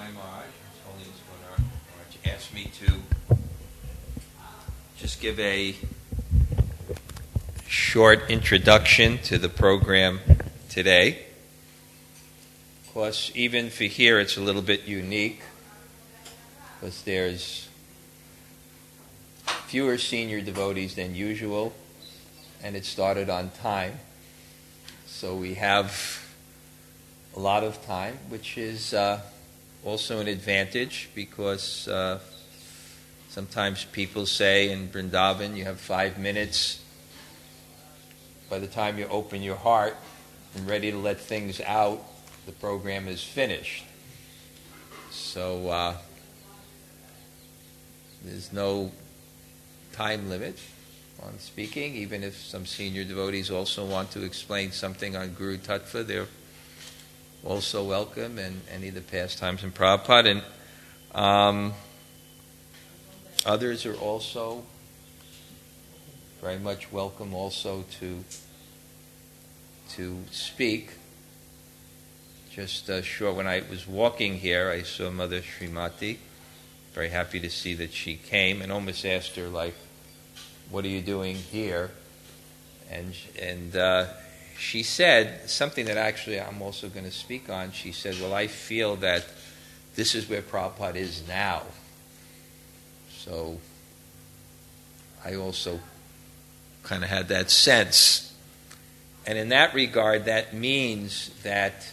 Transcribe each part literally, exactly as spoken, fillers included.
Sai Maharaj, His Holiness Monarch Maharaj, asked me to just give a short introduction to the program today. Of course, even for here, it's a little bit unique because there's fewer senior devotees than usual, and it started on time. So we have a lot of time, which is uh, also an advantage because uh, sometimes people say in Vrindavan you have five minutes. By the time you open your heart and ready to let things out, the program is finished. So uh, there's no time limit on speaking. Even if some senior devotees also want to explain something on Guru Tattva, they're also welcome, and any of the pastimes in Prabhupada. And um, others are also very much welcome also to to speak. Just uh, short, when I was walking here, I saw Mother Srimati. Very happy to see that she came, and almost asked her, like, what are you doing here? And and uh, she said something that actually I'm also going to speak on. She said, well, I feel that this is where Prabhupada is now. So I also kind of had that sense. And in that regard, that means that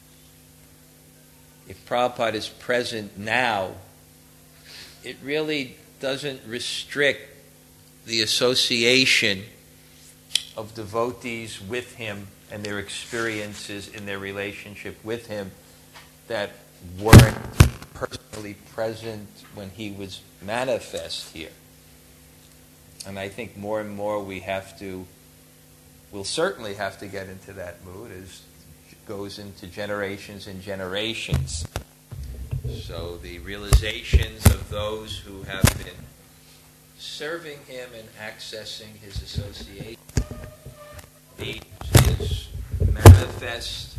if Prabhupada is present now, it really doesn't restrict the association of devotees with him and their experiences in their relationship with him that weren't personally present when he was manifest here. And I think more and more we have to, we'll certainly have to get into that mood as it goes into generations and generations. So the realizations of those who have been serving him and accessing his association, his manifest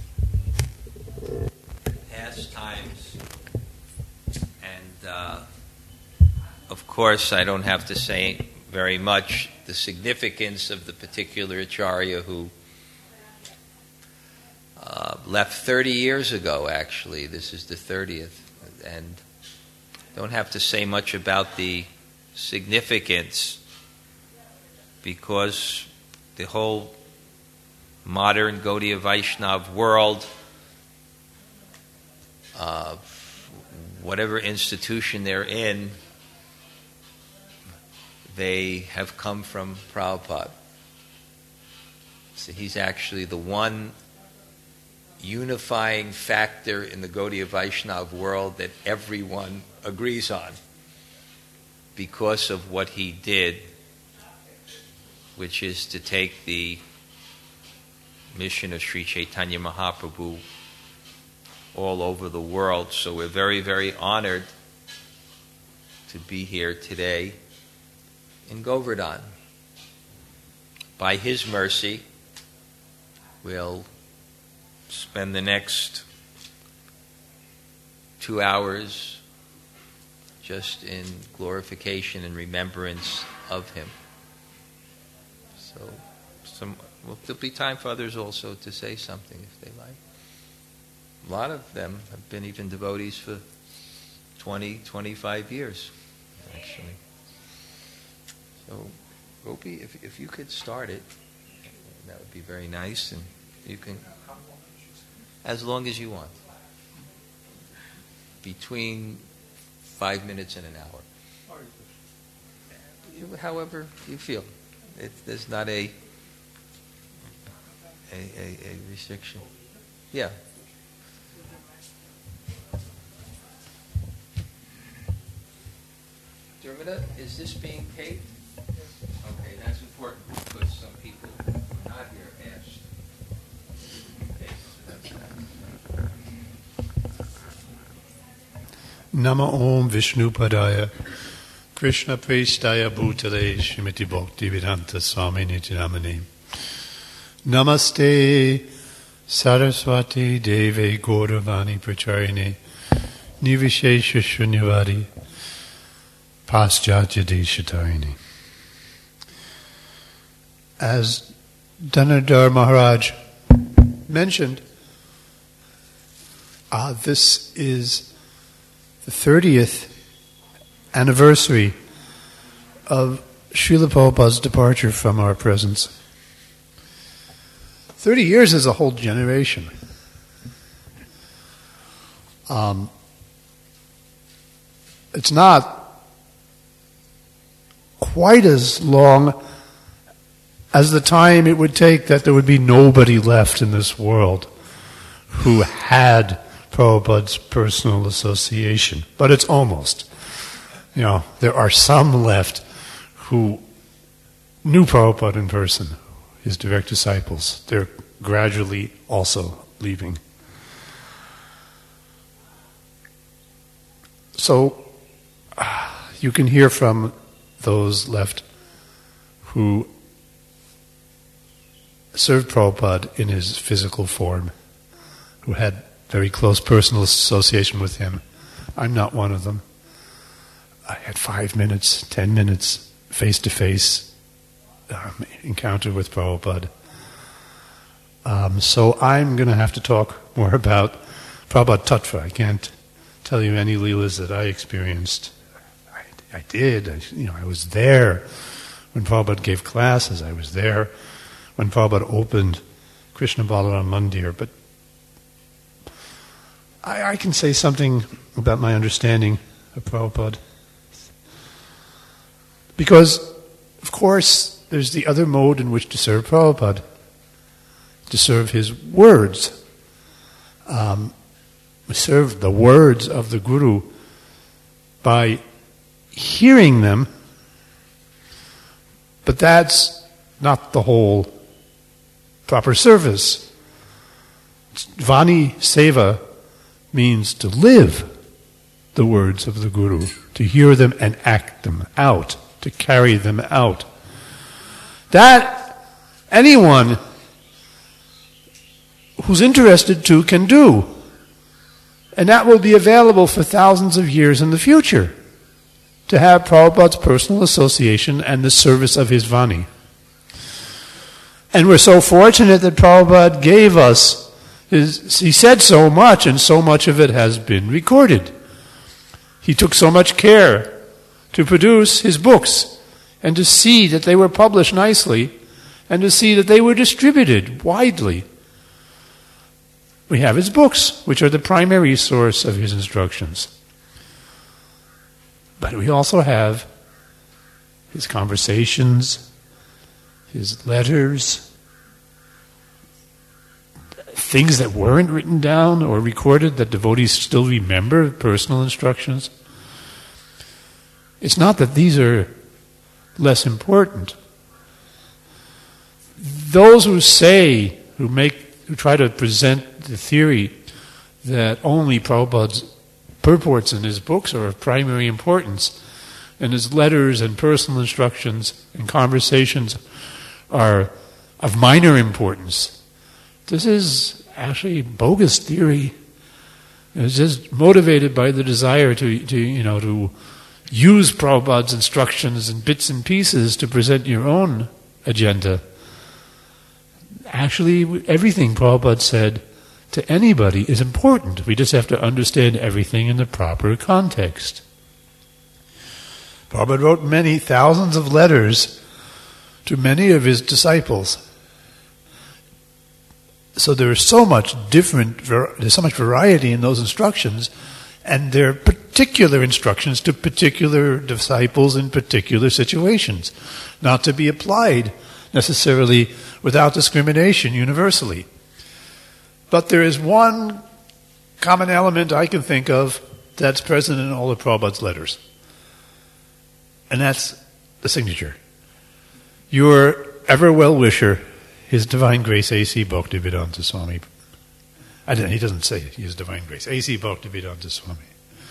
pastimes, and uh, of course I don't have to say very much the significance of the particular Acharya who uh, left thirty years ago, actually. This is the thirtieth. And don't have to say much about the significance because the whole modern Gaudiya Vaishnav world, uh, whatever institution they're in, they have come from Prabhupada. So he's actually the one unifying factor in the Gaudiya Vaishnav world that everyone agrees on because of what he did, which is to take the mission of Sri Chaitanya Mahaprabhu all over the world. So we're very, very honored to be here today in Govardhan. By his mercy, we'll spend the next two hours just in glorification and remembrance of him. So some, well, there'll be time for others also to say something if they like. A lot of them have been even devotees for twenty, twenty-five years, actually. So, Gopi, if, if you could start it, that would be very nice, and you can, as long as you want, between five minutes and an hour, however you feel. It, there's not a a, a a restriction. Yeah. Dermota, is this being taped? Okay, that's important because some people who are not here asked. Okay, so that's that. Nama Om Vishnu Padaya Krishna Prestaya Bhutale Shrimati Bhakti Vedanta Swami Niti Namani Namaste Saraswati Deve Gauravani Pracharini nivishesha shunyavadi paschatya deshatayini. As Dhanardhar Maharaj mentioned, uh, this is the thirtieth anniversary of Srila Prabhupada's departure from our presence. Thirty years is a whole generation. Um, it's not quite as long as the time it would take that there would be nobody left in this world who had Prabhupada's personal association. But it's almost. You know, there are some left who knew Prabhupada in person, his direct disciples. They're gradually also leaving. So, uh, you can hear from those left who served Prabhupada in his physical form, who had very close personal association with him. I'm not one of them. I had five minutes, ten minutes, face-to-face um, encounter with Prabhupada. Um, so I'm going to have to talk more about Prabhupada Tattva. I can't tell you any leelas that I experienced. I, I did. I, you know, I was there when Prabhupada gave classes. I was there when Prabhupada opened Krishna Balaram Mandir. But I, I can say something about my understanding of Prabhupada. Because, of course, there's the other mode in which to serve Prabhupada, to serve his words. Um, serve the words of the Guru by hearing them, but that's not the whole proper service. Vani Seva means to live the words of the Guru, to hear them and act them out, to carry them out. That anyone who's interested to can do. And that will be available for thousands of years in the future, to have Prabhupada's personal association and the service of his Vani. And we're so fortunate that Prabhupada gave us, his, he said so much, and so much of it has been recorded. He took so much care to produce his books, and to see that they were published nicely, and to see that they were distributed widely. We have his books, which are the primary source of his instructions. But we also have his conversations, his letters, things that weren't written down or recorded that devotees still remember, personal instructions. It's not that these are less important. Those who say, who make, who try to present the theory that only Prabhupada's purports in his books are of primary importance, and his letters and personal instructions and conversations are of minor importance. This is actually bogus theory. It's just motivated by the desire to, to you know, to use Prabhupada's instructions in bits and pieces to present your own agenda. Actually, everything Prabhupada said to anybody is important. We just have to understand everything in the proper context. Prabhupada wrote many thousands of letters to many of his disciples. So there is so much different, there's so much variety in those instructions, and they're particular instructions to particular disciples in particular situations, not to be applied necessarily without discrimination universally. But there is one common element I can think of that's present in all of Prabhupada's letters, and that's the signature. Your ever well-wisher, His Divine Grace A C Bhaktivedanta Swami. I don't, he doesn't say it, His Divine Grace. A C Bhaktivedanta Swami.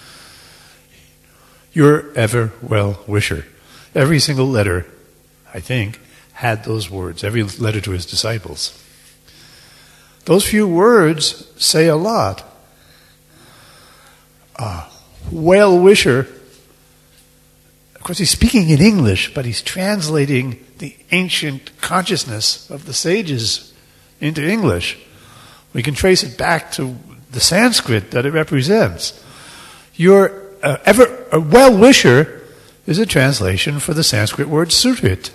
Your ever well-wisher. Every single letter, I think, had those words. Every letter to his disciples. Those few words say a lot. uh, well-wisher, of course he's speaking in English, but he's translating the ancient consciousness of the sages into English. We can trace it back to the Sanskrit that it represents. Your uh, ever a well-wisher is a translation for the Sanskrit word suhrit.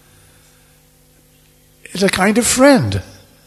It's a kind of friend.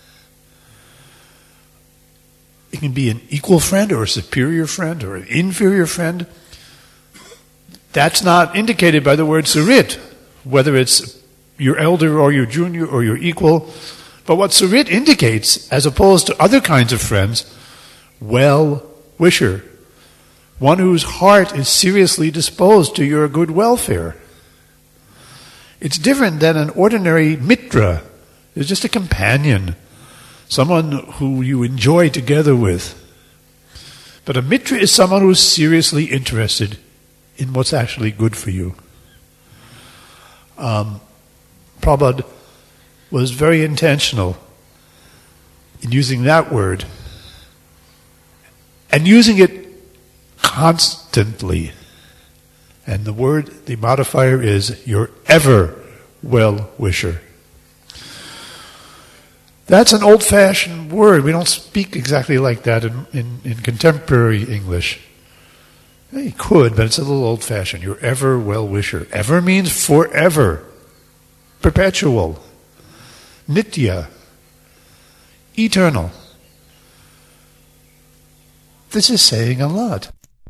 It can be an equal friend or a superior friend or an inferior friend. That's not indicated by the word suhrit, whether it's your elder or your junior or your equal. But what suhrit indicates, as opposed to other kinds of friends, well-wisher, one whose heart is seriously disposed to your good welfare. It's different than an ordinary mitra. It's just a companion, someone who you enjoy together with. But a mitra is someone who's seriously interested in what's actually good for you. Um, Prabhupada was very intentional in using that word and using it constantly. And the word, the modifier is your ever well-wisher. That's an old-fashioned word. We don't speak exactly like that in, in, in contemporary English. You could, but it's a little old-fashioned. Your ever well-wisher. Ever means forever, perpetual, nitya, eternal. This is saying a lot.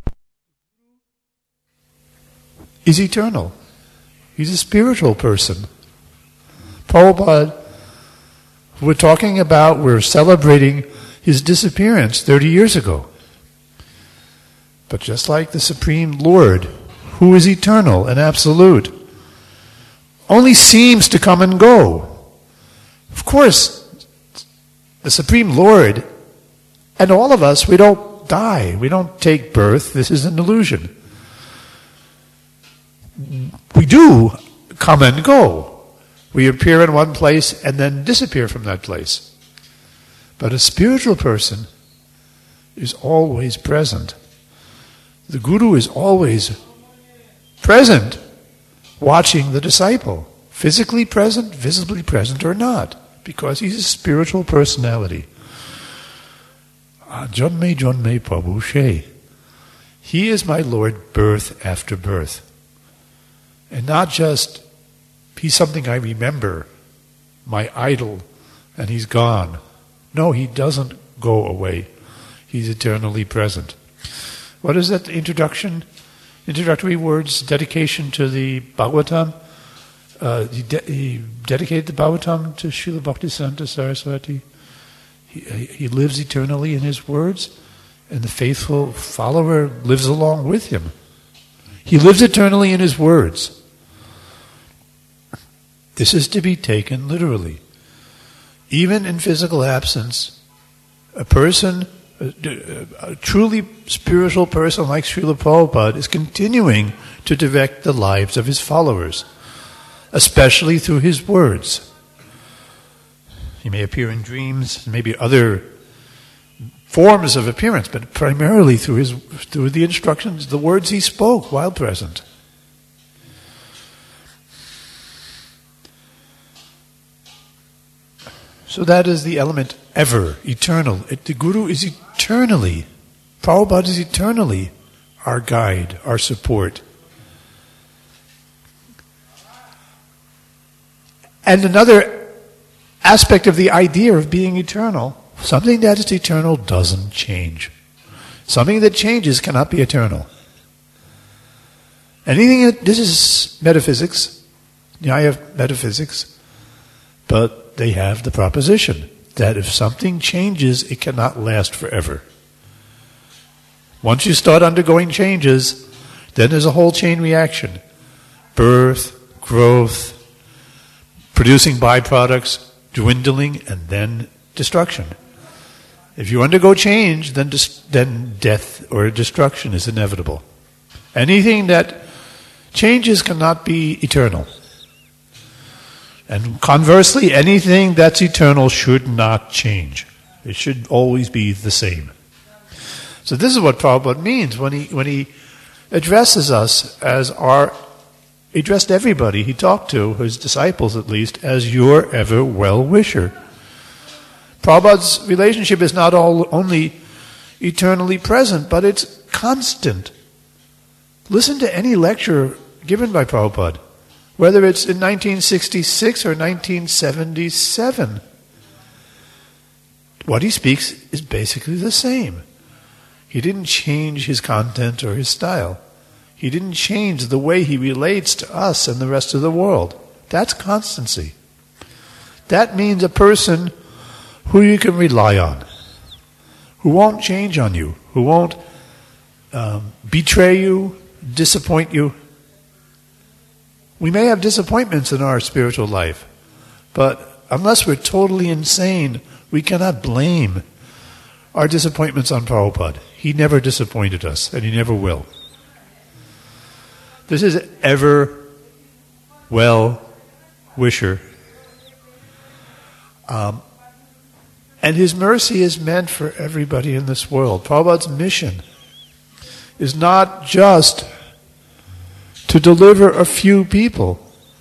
He's eternal. He's a spiritual person. Prabhupada, we're talking about, we're celebrating his disappearance thirty years ago. But just like the Supreme Lord, who is eternal and absolute, only seems to come and go. Of course, the Supreme Lord and all of us, we don't die. We don't take birth. This is an illusion. We do come and go. We appear in one place and then disappear from that place. But a spiritual person is always present. The Guru is always present, watching the disciple. Physically present, visibly present or not, because he's a spiritual personality. Janme Janme Prabhu She. He is my Lord birth after birth. And not just, he's something I remember, my idol, and he's gone. No, he doesn't go away. He's eternally present. What is that introduction? Introductory words, dedication to the Bhagavatam. Uh, he, de- he dedicated the Bhagavatam to Srila Bhaktisiddhanta Saraswati. He, he lives eternally in his words, and the faithful follower lives along with him. He lives eternally in his words. This is to be taken literally. Even in physical absence, a person, a, a truly spiritual person like Srila Prabhupada is continuing to direct the lives of his followers, especially through his words. He may appear in dreams, maybe other forms of appearance, but primarily through his through the instructions, the words he spoke while present. So that is the element ever, eternal. It, the Guru is eternally, Prabhupada is eternally our guide, our support. And another aspect of the idea of being eternal, something that is eternal doesn't change. Something that changes cannot be eternal. Anything that, this is metaphysics, Nyaya metaphysics, but they have the proposition that if something changes, it cannot last forever. Once you start undergoing changes, then there's a whole chain reaction. Birth, growth, producing byproducts, dwindling, and then destruction. If you undergo change, then dis- then death or destruction is inevitable. Anything that changes cannot be eternal. And conversely, anything that's eternal should not change. It should always be the same. So this is what Prabhupada means when he when he addresses us as our, he addressed everybody he talked to, his disciples at least, as your ever well-wisher. Prabhupada's relationship is not all, only eternally present, but it's constant. Listen to any lecture given by Prabhupada, whether it's in nineteen sixty-six or nineteen seventy-seven. What he speaks is basically the same. He didn't change his content or his style. He didn't change the way he relates to us and the rest of the world. That's constancy. That means a person who you can rely on, who won't change on you, who won't um, betray you, disappoint you. We may have disappointments in our spiritual life, but unless we're totally insane, we cannot blame our disappointments on Prabhupada. He never disappointed us, and he never will. This is ever well-wisher. Um, and his mercy is meant for everybody in this world. Prabhupada's mission is not just to deliver a few people.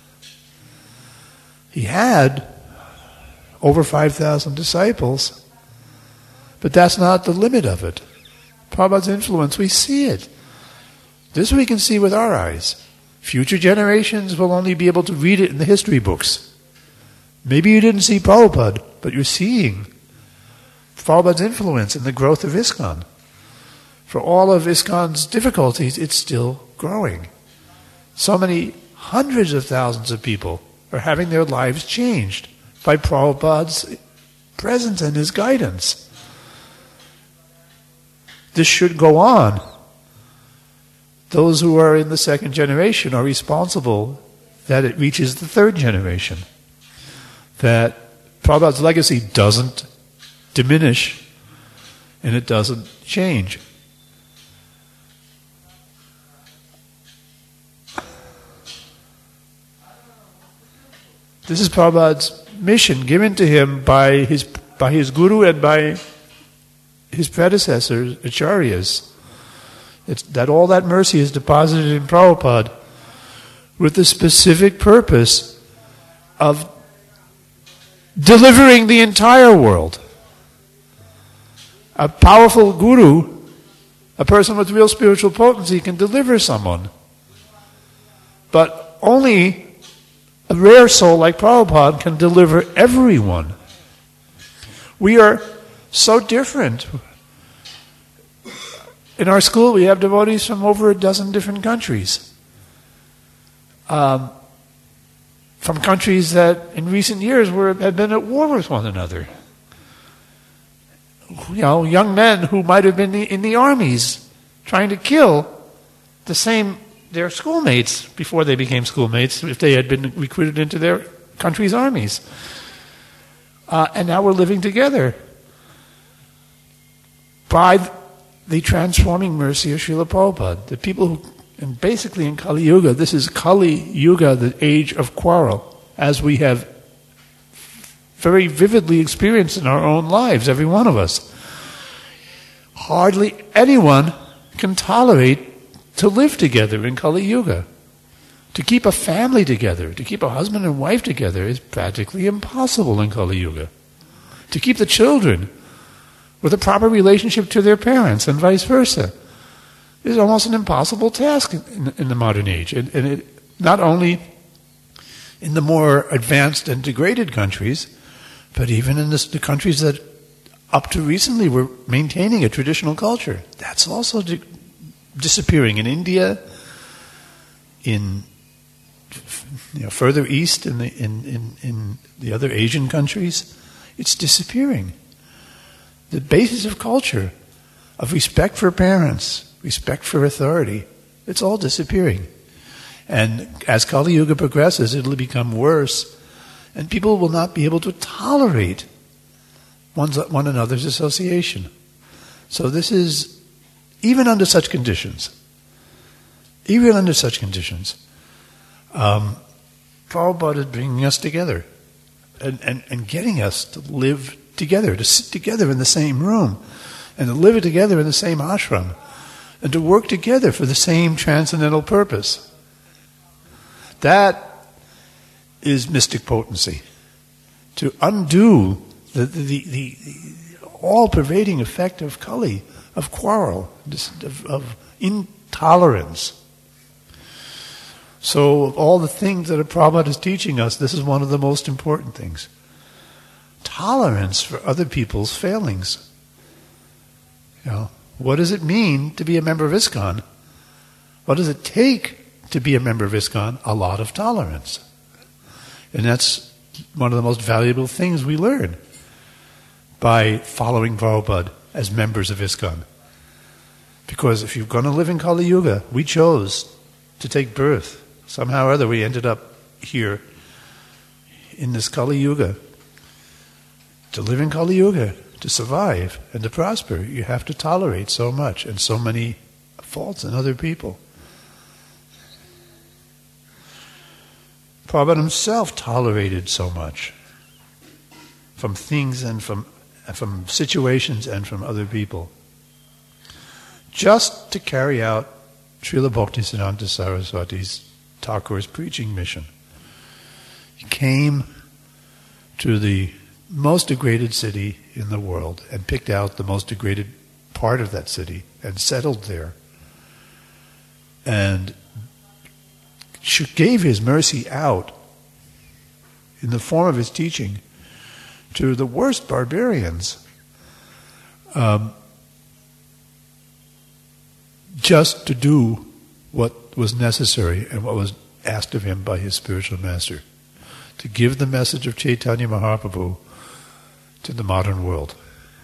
He had over five thousand disciples, but that's not the limit of it. Prabhupada's influence, we see it. This we can see with our eyes. Future generations will only be able to read it in the history books. Maybe you didn't see Prabhupada, but you're seeing Prabhupada's influence in the growth of ISKCON. For all of ISKCON's difficulties, it's still growing. So many hundreds of thousands of people are having their lives changed by Prabhupada's presence and his guidance. This should go on. Those who are in the second generation are responsible that it reaches the third generation. That Prabhupada's legacy doesn't diminish and it doesn't change. This is Prabhupada's mission given to him by his by his guru and by his predecessors, acharyas. It's that all that mercy is deposited in Prabhupada with the specific purpose of delivering the entire world. A powerful guru, a person with real spiritual potency, can deliver someone. But only a rare soul like Prabhupada can deliver everyone. We are so different. In our school, we have devotees from over a dozen different countries. Um, from countries that in recent years were had been at war with one another. You know, young men who might have been in the armies trying to kill the same their schoolmates before they became schoolmates if they had been recruited into their country's armies. Uh, and now we're living together by the transforming mercy of Srila Prabhupada. The people who, and basically in Kali Yuga, this is Kali Yuga, the age of quarrel, as we have very vividly experienced in our own lives, every one of us. Hardly anyone can tolerate to live together in Kali Yuga. To keep a family together, to keep a husband and wife together is practically impossible in Kali Yuga. To keep the children with a proper relationship to their parents and vice versa is almost an impossible task in, in the modern age. And, and it, not only in the more advanced and degraded countries, but even in this, the countries that up to recently were maintaining a traditional culture. That's also di- disappearing in India, in you know, further east in the in, in, in the other Asian countries. It's disappearing. The basis of culture, of respect for parents, respect for authority, it's all disappearing. And as Kali Yuga progresses, it'll become worse, and people will not be able to tolerate one's, one another's association. So this is, even under such conditions, even under such conditions, um, Prabhupada is bringing us together and, and, and getting us to live together, to sit together in the same room and to live together in the same ashram, and to work together for the same transcendental purpose. That is mystic potency. To undo the, the, the, the all-pervading effect of Kali, of quarrel, of, of intolerance. So of all the things that a Prabhupada is teaching us, this is one of the most important things. Tolerance for other people's failings. You know, what does it mean to be a member of ISKCON? What does it take to be a member of ISKCON? A lot of tolerance. And that's one of the most valuable things we learn by following Prabhupada as members of ISKCON. Because if you're going to live in Kali Yuga, we chose to take birth. Somehow or other we ended up here in this Kali Yuga. To live in Kali Yuga, to survive and to prosper, you have to tolerate so much and so many faults in other people. Prabhupada himself tolerated so much from things and from, from situations and from other people, just to carry out Srila Bhaktisiddhanta Saraswati's Thakur's preaching mission. He came to the most degraded city in the world and picked out the most degraded part of that city and settled there and gave his mercy out in the form of his teaching to the worst barbarians, um, just to do what was necessary and what was asked of him by his spiritual master, to give the message of Chaitanya Mahaprabhu to the modern world.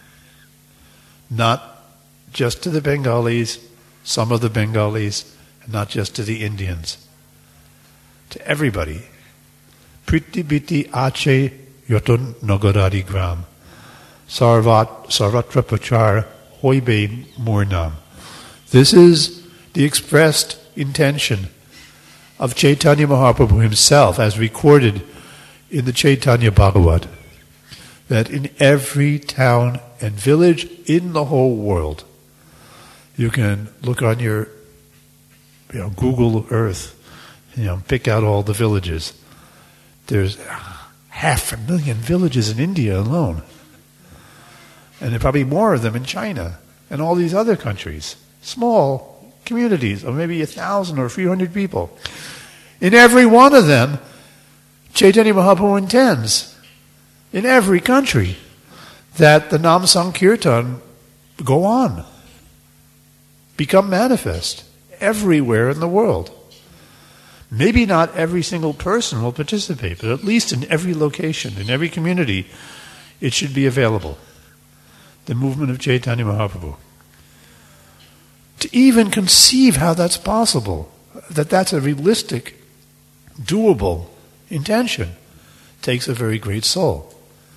Not just to the Bengalis, some of the Bengalis, and not just to the Indians. To everybody. Priti biti ache yotun nagaradi gram. Sarvat sarvatra prachar hoibe murnam. This is the expressed intention of Chaitanya Mahaprabhu himself as recorded in the Chaitanya Bhagavat, that in every town and village in the whole world, you can look on your you know, Google Earth, you know, pick out all the villages. There's half a million villages in India alone. And there are probably more of them in China and all these other countries. Small communities of maybe a thousand or a few hundred people. In every one of them, Chaitanya Mahaprabhu intends, in every country, that the Nam Sankirtan go on, become manifest everywhere in the world. Maybe not every single person will participate, but at least in every location, in every community, it should be available. The movement of Chaitanya Mahaprabhu. To even conceive how that's possible, that that's a realistic, doable intention, takes a very great soul.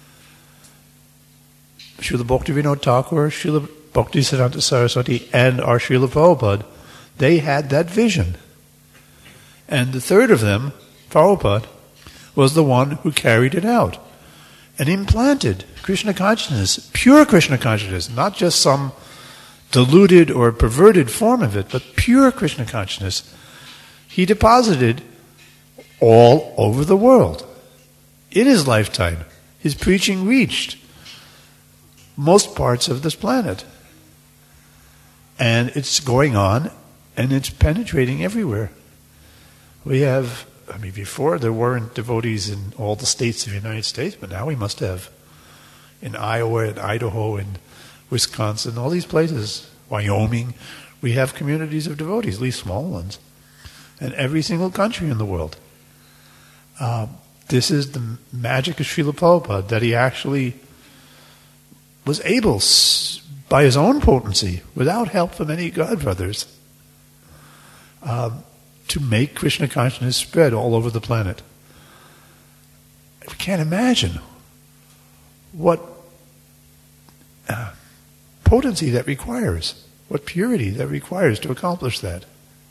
Srila Bhaktivinoda Thakur, Srila Bhaktisiddhanta Saraswati, and our Srila Prabhupada, they had that vision. And the third of them, Prabhupada, was the one who carried it out and implanted Krishna consciousness, pure Krishna consciousness, not just some diluted or perverted form of it, but pure Krishna consciousness. He deposited all over the world. In his lifetime, his preaching reached most parts of this planet. And it's going on, and it's penetrating everywhere. We have, I mean, before there weren't devotees in all the states of the United States, but now we must have in Iowa and Idaho and Wisconsin, all these places, Wyoming, we have communities of devotees, at least small ones, in every single country in the world. Um, this is the magic of Srila Prabhupada, that he actually was able, by his own potency, without help from any godbrothers, um, to make Krishna consciousness spread all over the planet. We can't imagine what uh, potency that requires, what purity that requires to accomplish that.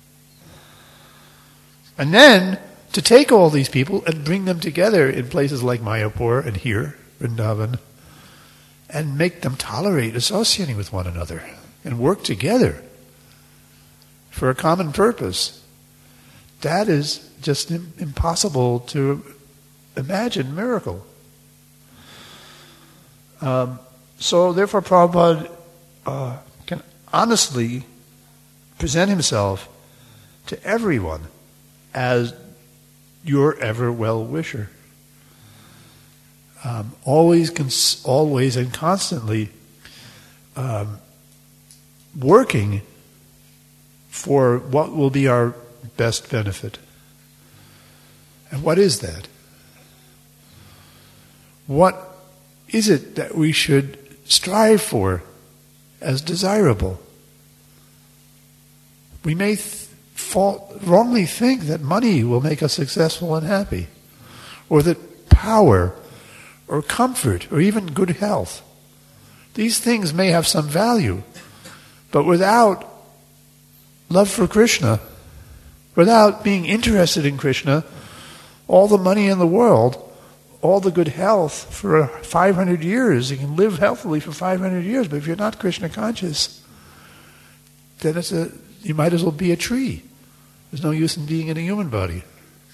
And then to take all these people and bring them together in places like Mayapur and here, Vrindavan, and make them tolerate associating with one another and work together for a common purpose. That is just im- impossible to imagine miracle. Um, so therefore Prabhupada uh, can honestly present himself to everyone as your ever well-wisher. Um, always, cons- always and constantly um, working for what will be our best benefit. And what is that? What is it that we should strive for as desirable? We may th- fall, wrongly think that money will make us successful and happy, or that power or comfort or even good health. These things may have some value, but without love for Krishna, without being interested in Krishna, all the money in the world, all the good health for five hundred years, you can live healthily for five hundred years, but if you're not Krishna conscious, then it's a, you might as well be a tree. There's no use in being in a human body.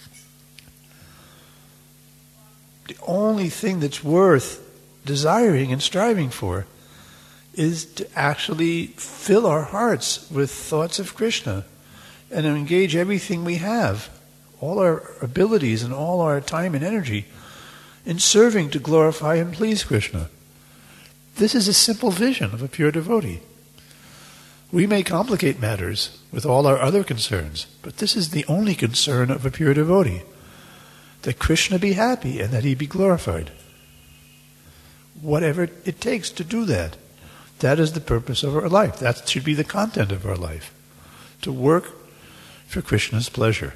The only thing that's worth desiring and striving for is to actually fill our hearts with thoughts of Krishna and to engage everything we have, all our abilities and all our time and energy, in serving to glorify and please Krishna. This is a simple vision of a pure devotee. We may complicate matters with all our other concerns, but this is the only concern of a pure devotee, that Krishna be happy and that he be glorified. Whatever it takes to do that, that is the purpose of our life. That should be the content of our life, to work for Krishna's pleasure.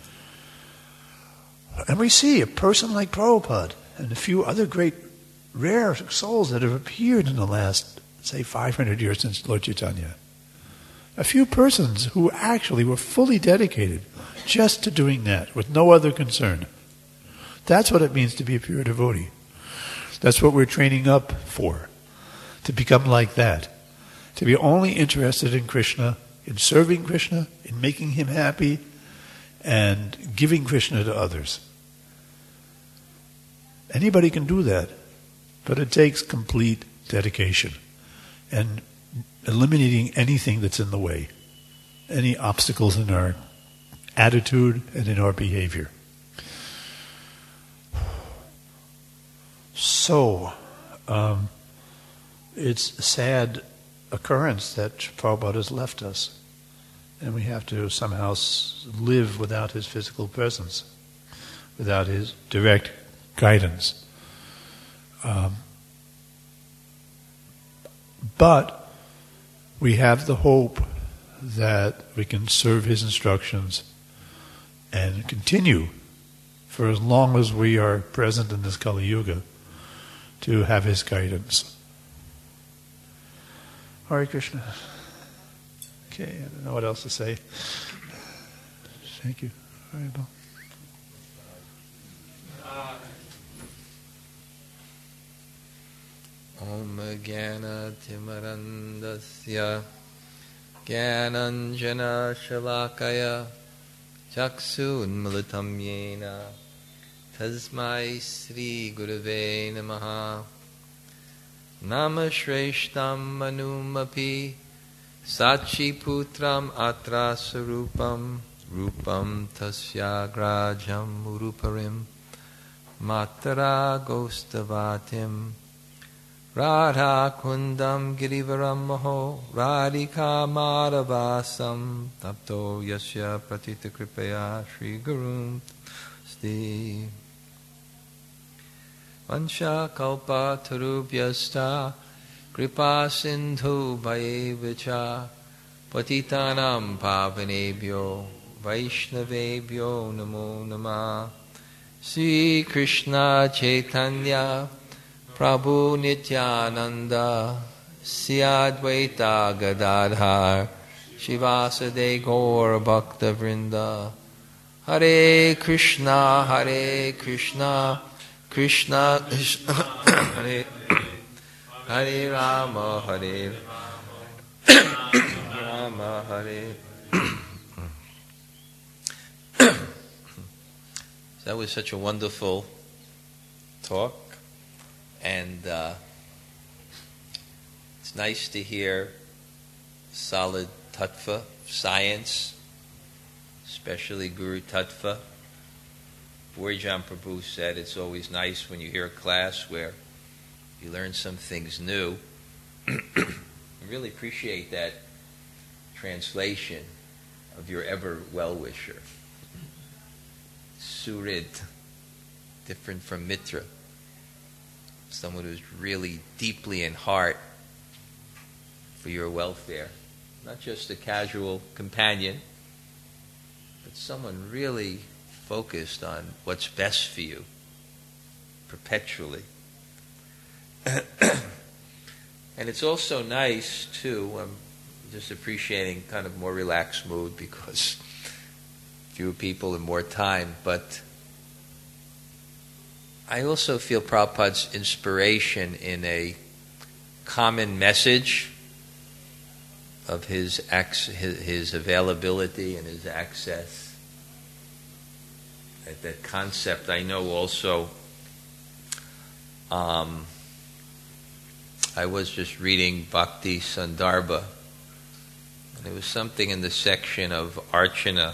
And we see a person like Prabhupada and a few other great rare souls that have appeared in the last, say, five hundred years since Lord Chaitanya. A few persons who actually were fully dedicated just to doing that, with no other concern. That's what it means to be a pure devotee. That's what we're training up for, to become like that. To be only interested in Krishna, in serving Krishna, in making him happy, and giving Krishna to others. Anybody can do that, but it takes complete dedication and eliminating anything that's in the way, any obstacles in our attitude and in our behavior. So, um, it's a sad occurrence that Prabhupada has left us, and we have to somehow live without his physical presence, without his direct guidance. Um, but we have the hope that we can serve his instructions and continue for as long as we are present in this Kali Yuga to have his guidance. Hare Krishna. Okay, I don't know what else to say. Thank you. Haribo. Om Jnana Timarandasya Jnananjana Shalakaya Chaksu Unmilitam Yena Tasmai Sri Gurave Namaha Nama Shreshtam Manumapi Sachi Putram Atra Sarupam Rupam Tasya Grajam Uruparim Matara Gostavatim Radha Kundam Girivaram Maho Radhika Madhavasam Tapto Yasya Pratita Kripaya Shri Gurum Sti Vansha Kalpa Tarubhyasta Kripa Sindhu Bhayevacha Patitanam Pavanebhyo Vaishnavebhyo Namo Namah Sri Krishna Chaitanya Prabhu Nityananda Sri Advaita Gadadhar Shivasade Gaur Bhakta Vrinda Hare Krishna Hare Krishna Krishna Krishna Hare Hare Rama, Hare Rama, Hare. That was such a wonderful talk, and uh, it's nice to hear solid tattva, science, especially Guru Tattva. Burijan Prabhu said it's always nice when you hear a class where you learn some things new. I really appreciate that translation of your ever well-wisher. Surid, different from Mitra. Someone who's really deeply in heart for your welfare. Not just a casual companion, but someone really focused on what's best for you, perpetually. And it's also nice, too, I'm just appreciating kind of more relaxed mood because fewer people and more time, but I also feel Prabhupada's inspiration in a common message of his, ac- his, his availability and his access. That, that concept, I know also, um, I was just reading Bhakti Sandarbha, and there was something in the section of Archana,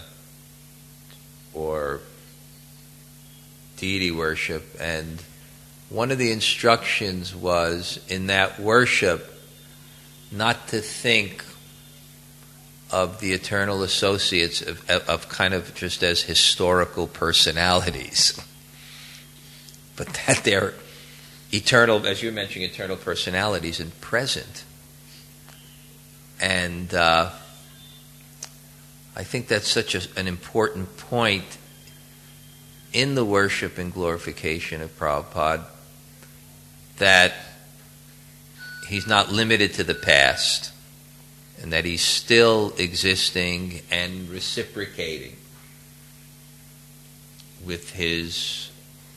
or deity worship, and one of the instructions was in that worship not to think of the eternal associates of, of, of kind of just as historical personalities, but that they're eternal, as you were mentioning, eternal personalities and present. And uh, I think that's such a, an important point in the worship and glorification of Prabhupada, that he's not limited to the past, and that he's still existing and reciprocating with his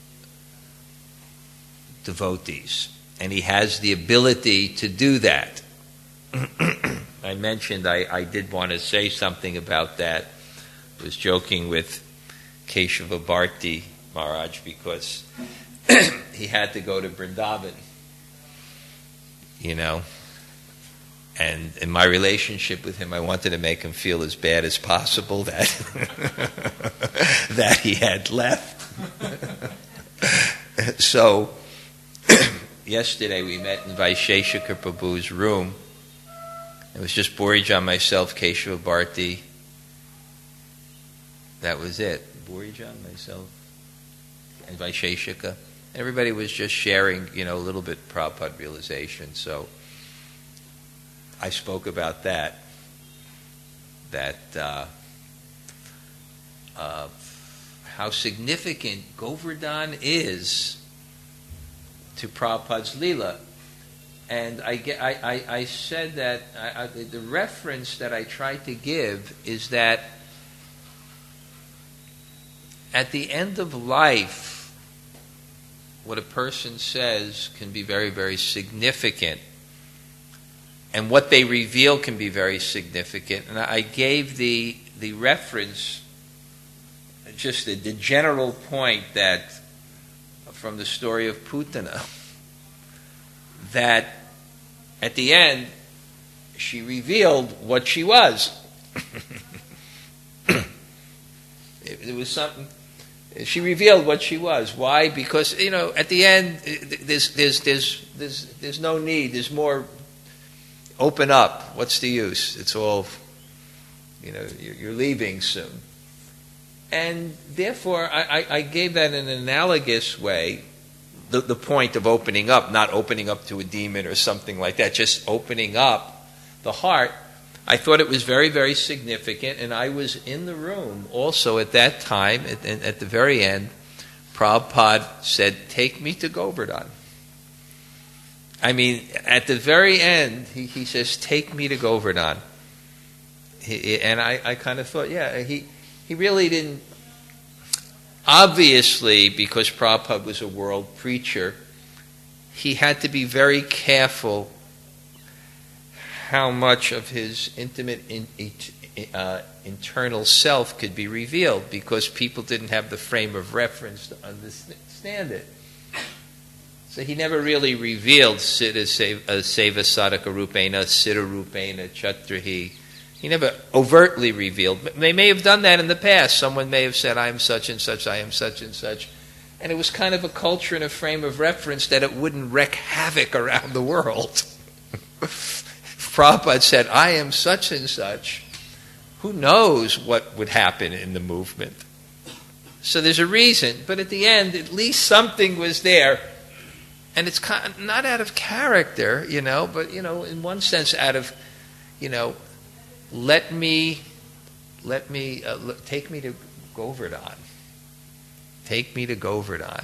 devotees. And he has the ability to do that. I mentioned I, I did want to say something about that. I was joking with Keshava Bharti Maharaj because he had to go to Vrindavan, you know, and in my relationship with him, I wanted to make him feel as bad as possible that that he had left. So yesterday we met in Vaisheshika Prabhu's room. It was just Burijan, myself, Keshava Bharti. That was it. Burijan, myself, and Vaisheshika. Everybody was just sharing, you know, a little bit Prabhupada realization. So I spoke about that. That uh, uh, how significant Govardhan is to Prabhupada's Leela. And I, get, I, I, I said that I, I, the reference that I tried to give is that at the end of life, what a person says can be very, very significant. And what they reveal can be very significant. And I gave the, the reference, just the, the general point that from the story of Putana, that at the end, she revealed what she was. it, it was something. She revealed what she was. Why? Because, you know, at the end, there's there's there's there's there's no need. There's more. Open up. What's the use? It's all, you know, you're leaving soon. And therefore, I, I, I gave that in an analogous way. The, the point of opening up, not opening up to a demon or something like that, just opening up the heart. I thought it was very, very significant, and I was in the room also at that time, at, at the very end. Prabhupada said, "Take me to Govardhan." I mean, at the very end, he, he says, "Take me to Govardhan." He, and I, I kind of thought, yeah, he, he really didn't. Obviously, because Prabhupada was a world preacher, he had to be very careful how much of his intimate in, uh, internal self could be revealed, because people didn't have the frame of reference to understand it. So he never really revealed Siddha Seva Sadhaka Rupena, Siddha Rupena, Chatrahi. He never overtly revealed. They may have done that in the past. Someone may have said, I am such and such, I am such and such. And it was kind of a culture and a frame of reference that it wouldn't wreak havoc around the world. Prabhupada said, I am such and such. Who knows what would happen in the movement? So there's a reason. But at the end, at least something was there. And it's kind of not out of character, you know, but, you know, in one sense out of, you know, let me, let me, uh, l- take me to Govardhan. Take me to Govardhan.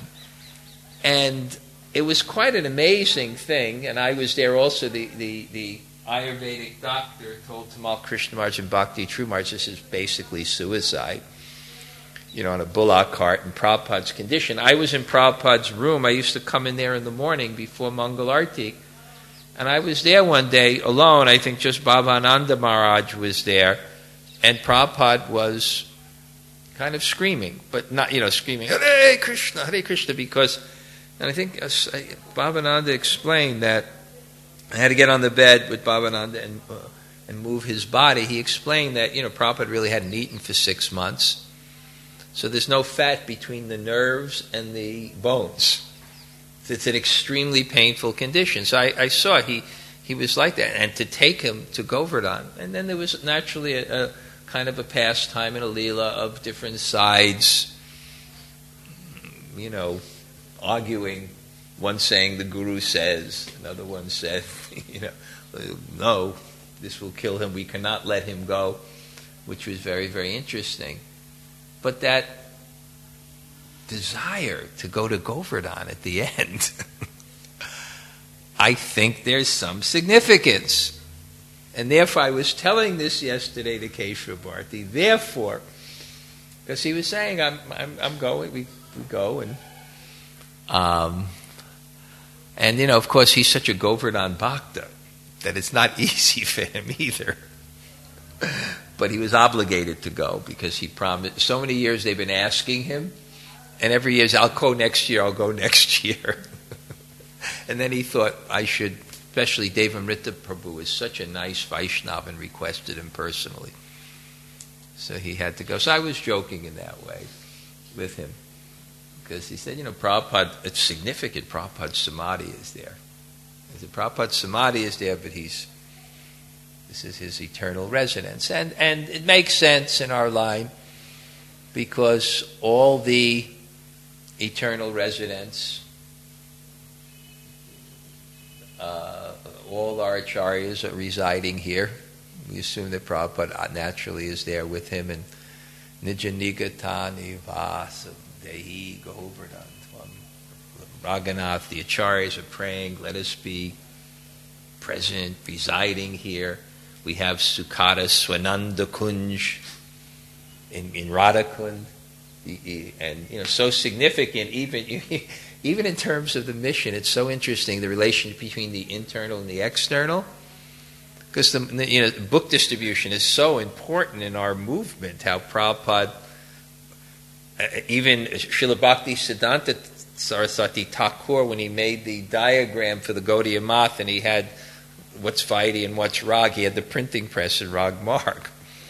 And it was quite an amazing thing, and I was there also. The, the, the Ayurvedic doctor told Tamal Krishnamurti and Bhakti Trumarj this is basically suicide, you know, on a bullock cart in Prabhupada's condition. I was in Prabhupada's room. I used to come in there in the morning before Mangal Arti, and I was there one day alone. I think just Bhavananda Maharaj was there, and Prabhupada was kind of screaming, but not, you know, screaming, Hare Krishna, Hare Krishna, because, and I think uh, Bhavananda explained that I had to get on the bed with Bhavananda and, uh, and move his body. He explained that, you know, Prabhupada really hadn't eaten for six months, so there's no fat between the nerves and the bones. It's an extremely painful condition. So I, I saw he, he was like that, and to take him to Govardhan, and then there was naturally a, a kind of a pastime and a leela of different sides, you know, arguing. One saying the guru says, another one said, you know, no, this will kill him, we cannot let him go, which was very, very interesting. But that desire to go to Govardhan at the end, I think there's some significance. And therefore, I was telling this yesterday to Keshava Bharati. Therefore, because he was saying, I'm, I'm, I'm going, we, we go, and, um, and you know, of course, he's such a Govardhan Bhakta that it's not easy for him either. But he was obligated to go because he promised. So many years they've been asking him, and every year, I'll go next year, I'll go next year. And then he thought, I should. Especially Devamrita Prabhu is such a nice Vaishnava and requested him personally. So he had to go. So I was joking in that way with him. Because he said, you know, Prabhupada, it's significant, Prabhupada's Samadhi is there. I said, Prabhupada's Samadhi is there, but he's, this is his eternal residence. And, and it makes sense in our line because all the eternal residents, Uh, all our acharyas are residing here. We assume that Prabhupada naturally is there with him. And Nijanigata Nivasa Dehi Govardhan Tvam Raghunath, the acharyas are praying, let us be present, residing here. We have Sukata Swananda Kunj in, in Radhakund. And, you know, so significant, even even in terms of the mission, it's so interesting, the relationship between the internal and the external. Because, the you know, book distribution is so important in our movement, how Prabhupada, even Srila Bhakti Siddhanta Saraswati Thakur, when he made the diagram for the Gaudiya Math, and he had what's Vaidhi and what's Rag, he had the printing press in Rag Marg.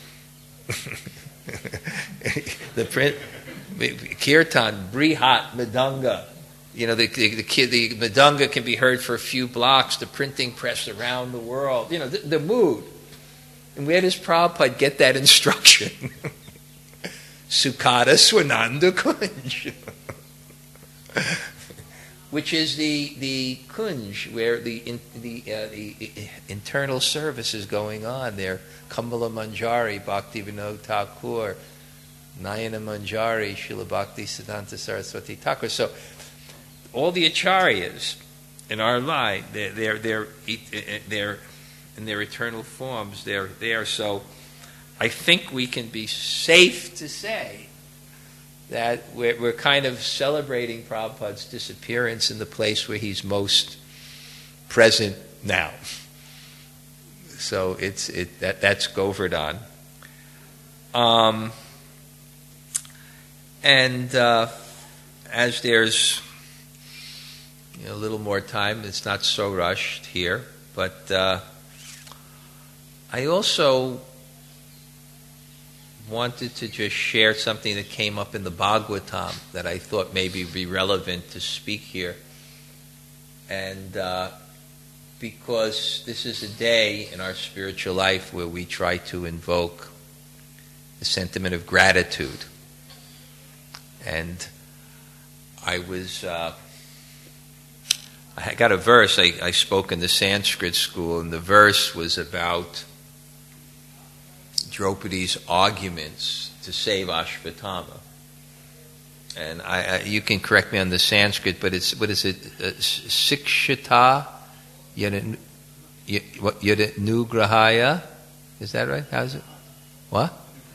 The print... Kirtan, Brihat, Madanga. You know, the, the, the, the Madanga can be heard for a few blocks, the printing press around the world. You know, the, the mood. And where does Prabhupada get that instruction? Sukata Swananda Kunj. Which is the, the Kunj, where the, in, the, uh, the internal service is going on there. Kamala Manjari, Bhakti Vinod Thakur, Nayana Manjari, Srila Bhakti Siddhanta Saraswati Thakur. So all the acharyas in our line, they're, they're, they're, they're in their eternal forms, they're there. So I think we can be safe to say that we're, we're kind of celebrating Prabhupada's disappearance in the place where he's most present now. So it's it that that's Govardhan. Um, and uh, as there's you know, a little more time, it's not so rushed here, but uh, I also wanted to just share something that came up in the Bhagavatam that I thought maybe be relevant to speak here. And uh, because this is a day in our spiritual life where we try to invoke the sentiment of gratitude. And I was, uh, I got a verse, I, I spoke in the Sanskrit school, and the verse was about Draupadi's arguments to save Ashvatthama. And I, I, you can correct me on the Sanskrit, but it's, what is it, uh, Sikshita Yanugrahaya? Is that right? How's it? What?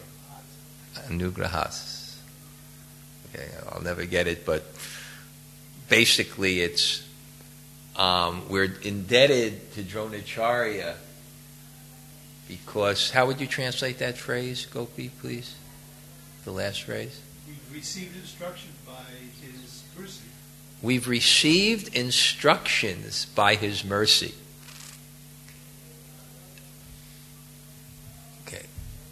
Anugrahas. Okay, I'll never get it, but basically it's, um, we're indebted to Dronacharya because, how would you translate that phrase, Gopi, please? The last phrase? We've received instruction by his mercy. We've received instructions by his mercy. Okay.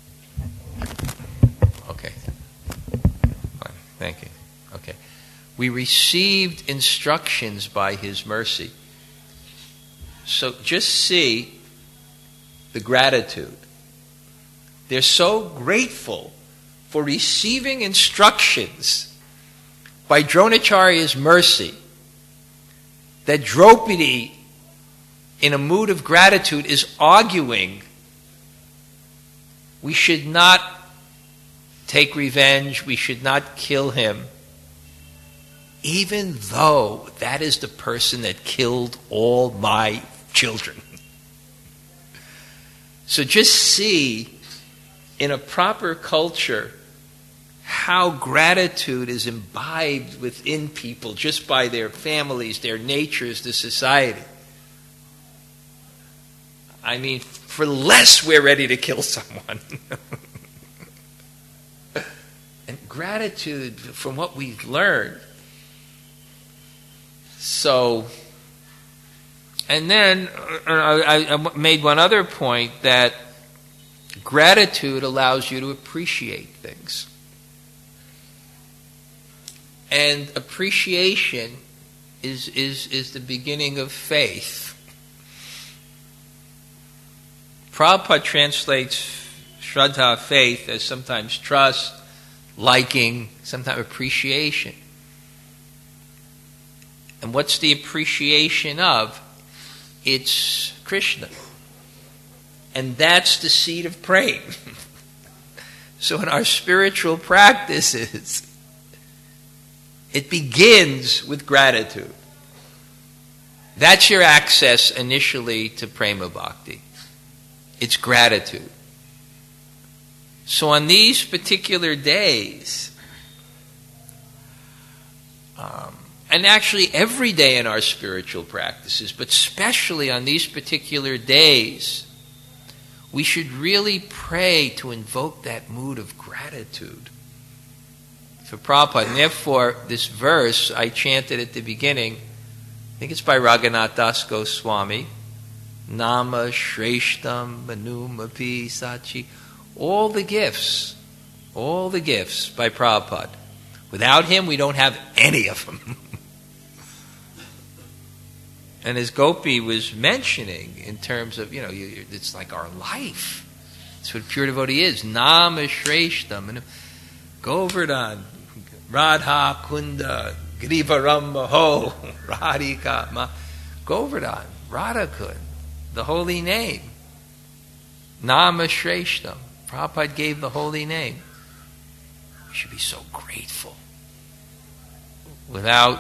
Okay. Fine. Thank you. Okay. We received instructions by his mercy. So just see the gratitude. They're so grateful for receiving instructions by Dronacharya's mercy that Draupadi, in a mood of gratitude, is arguing we should not take revenge, we should not kill him, even though that is the person that killed all my children. So just see, in a proper culture, how gratitude is imbibed within people just by their families, their natures, the society. I mean, for less we're ready to kill someone. And gratitude, from what we've learned. So, and then I, I made one other point, that gratitude allows you to appreciate things. And appreciation is, is, is the beginning of faith. Prabhupada translates Shraddha, faith, as sometimes trust, liking, sometimes appreciation. And what's the appreciation of? It's Krishna. And that's the seed of prema. So in our spiritual practices, it begins with gratitude. That's your access initially to prema bhakti. It's gratitude. So on these particular days, um, and actually every day in our spiritual practices, but especially on these particular days, we should really pray to invoke that mood of gratitude for Prabhupada. And therefore, this verse I chanted at the beginning, I think it's by Raghunath Das Goswami, Nama Shreshtam Manumapi Sachi, all the gifts, all the gifts by Prabhupada. Without him, we don't have any of them. And as Gopi was mentioning, in terms of, you know, it's like our life. That's what pure devotee is. Nama Shreshtam. Govardhan, Radha Kunda, Grivaram Maho, Radhika Ma. Govardhan, Radha Kund, the holy name. Nama Shreshtam. Prabhupada gave the holy name. We should be so grateful. Without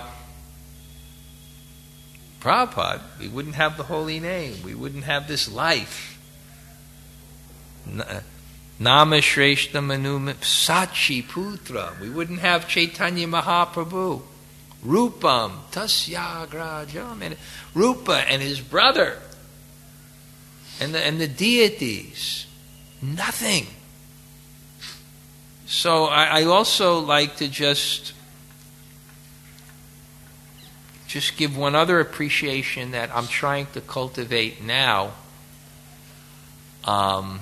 Prabhupada, we wouldn't have the holy name. We wouldn't have this life. Nama Shreshta Manu Sachi Putra. We wouldn't have Chaitanya Mahaprabhu. Rupam Tasyagrajam. And Rupa and his brother. And the, and the deities. Nothing. So I, I also like to just just give one other appreciation that I'm trying to cultivate now. Um,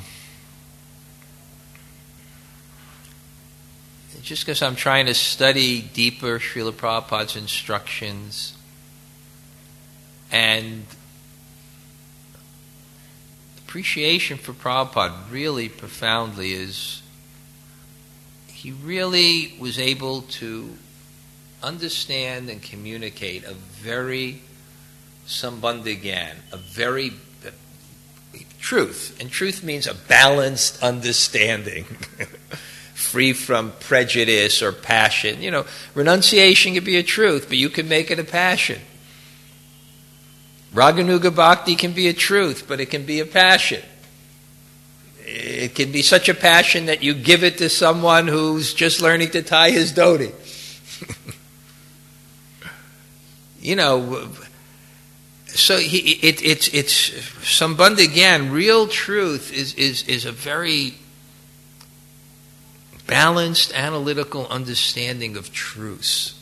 just because I'm trying to study deeper Srila Prabhupada's instructions, and appreciation for Prabhupada really profoundly is he really was able to understand and communicate a very sambandha gyan, a very uh, truth. And truth means a balanced understanding, free from prejudice or passion. You know, renunciation can be a truth, but you can make it a passion. Raganuga Bhakti can be a truth, but it can be a passion. It can be such a passion that you give it to someone who's just learning to tie his dhoti. You know, so he, it, it's it's Sambandha Gyan, real truth is, is, is a very balanced, analytical understanding of truths.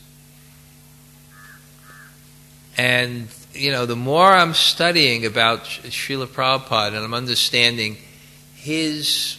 And, you know, the more I'm studying about Srila Prabhupada and I'm understanding his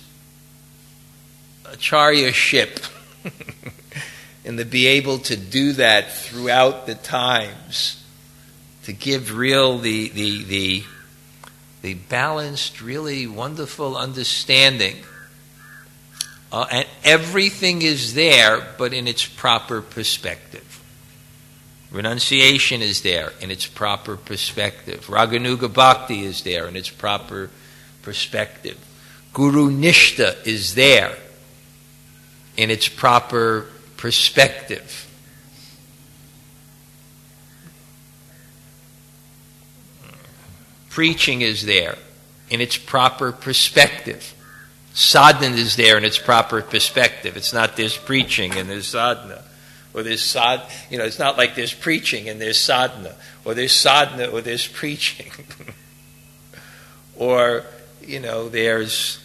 acharyaship and to be able to do that throughout the times, to give real the the the, the balanced, really wonderful understanding. Uh, and everything is there, but in its proper perspective. Renunciation is there in its proper perspective. Raganuga Bhakti is there in its proper perspective. Guru Nishta is there in its proper perspective. Preaching is there in its proper perspective. Sadhana is there in its proper perspective. It's not there's preaching and there's sadhana. Or there's sad, you know, it's not like there's preaching and there's sadhana. Or there's sadhana or there's preaching. Or, you know, there's,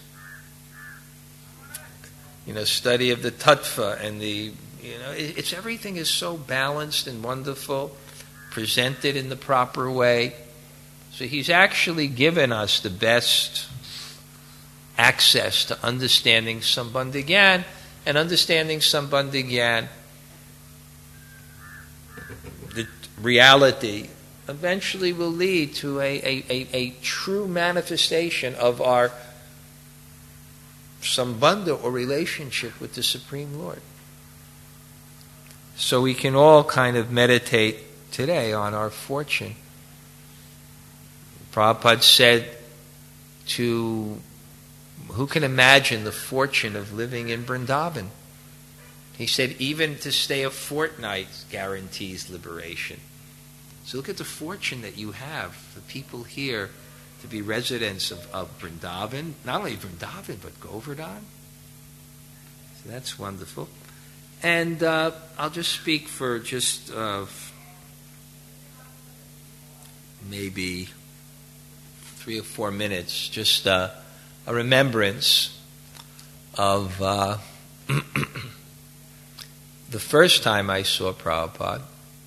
you know, study of the tattva and the, you know, it, it's everything is so balanced and wonderful, presented in the proper way. So he's actually given us the best access to understanding Sambandha Gyan, and understanding Sambandha Gyan, the reality eventually will lead to a, a, a, a true manifestation of our Sambandha or relationship with the Supreme Lord. So we can all kind of meditate today on our fortune. Prabhupada said to, who can imagine the fortune of living in Vrindavan? He said, even to stay a fortnight guarantees liberation. So look at the fortune that you have for people here to be residents of, of Vrindavan, not only Vrindavan, but Govardhan. So that's wonderful. And uh, I'll just speak for just uh, maybe three or four minutes, just uh, a remembrance of uh, the first time I saw Prabhupada.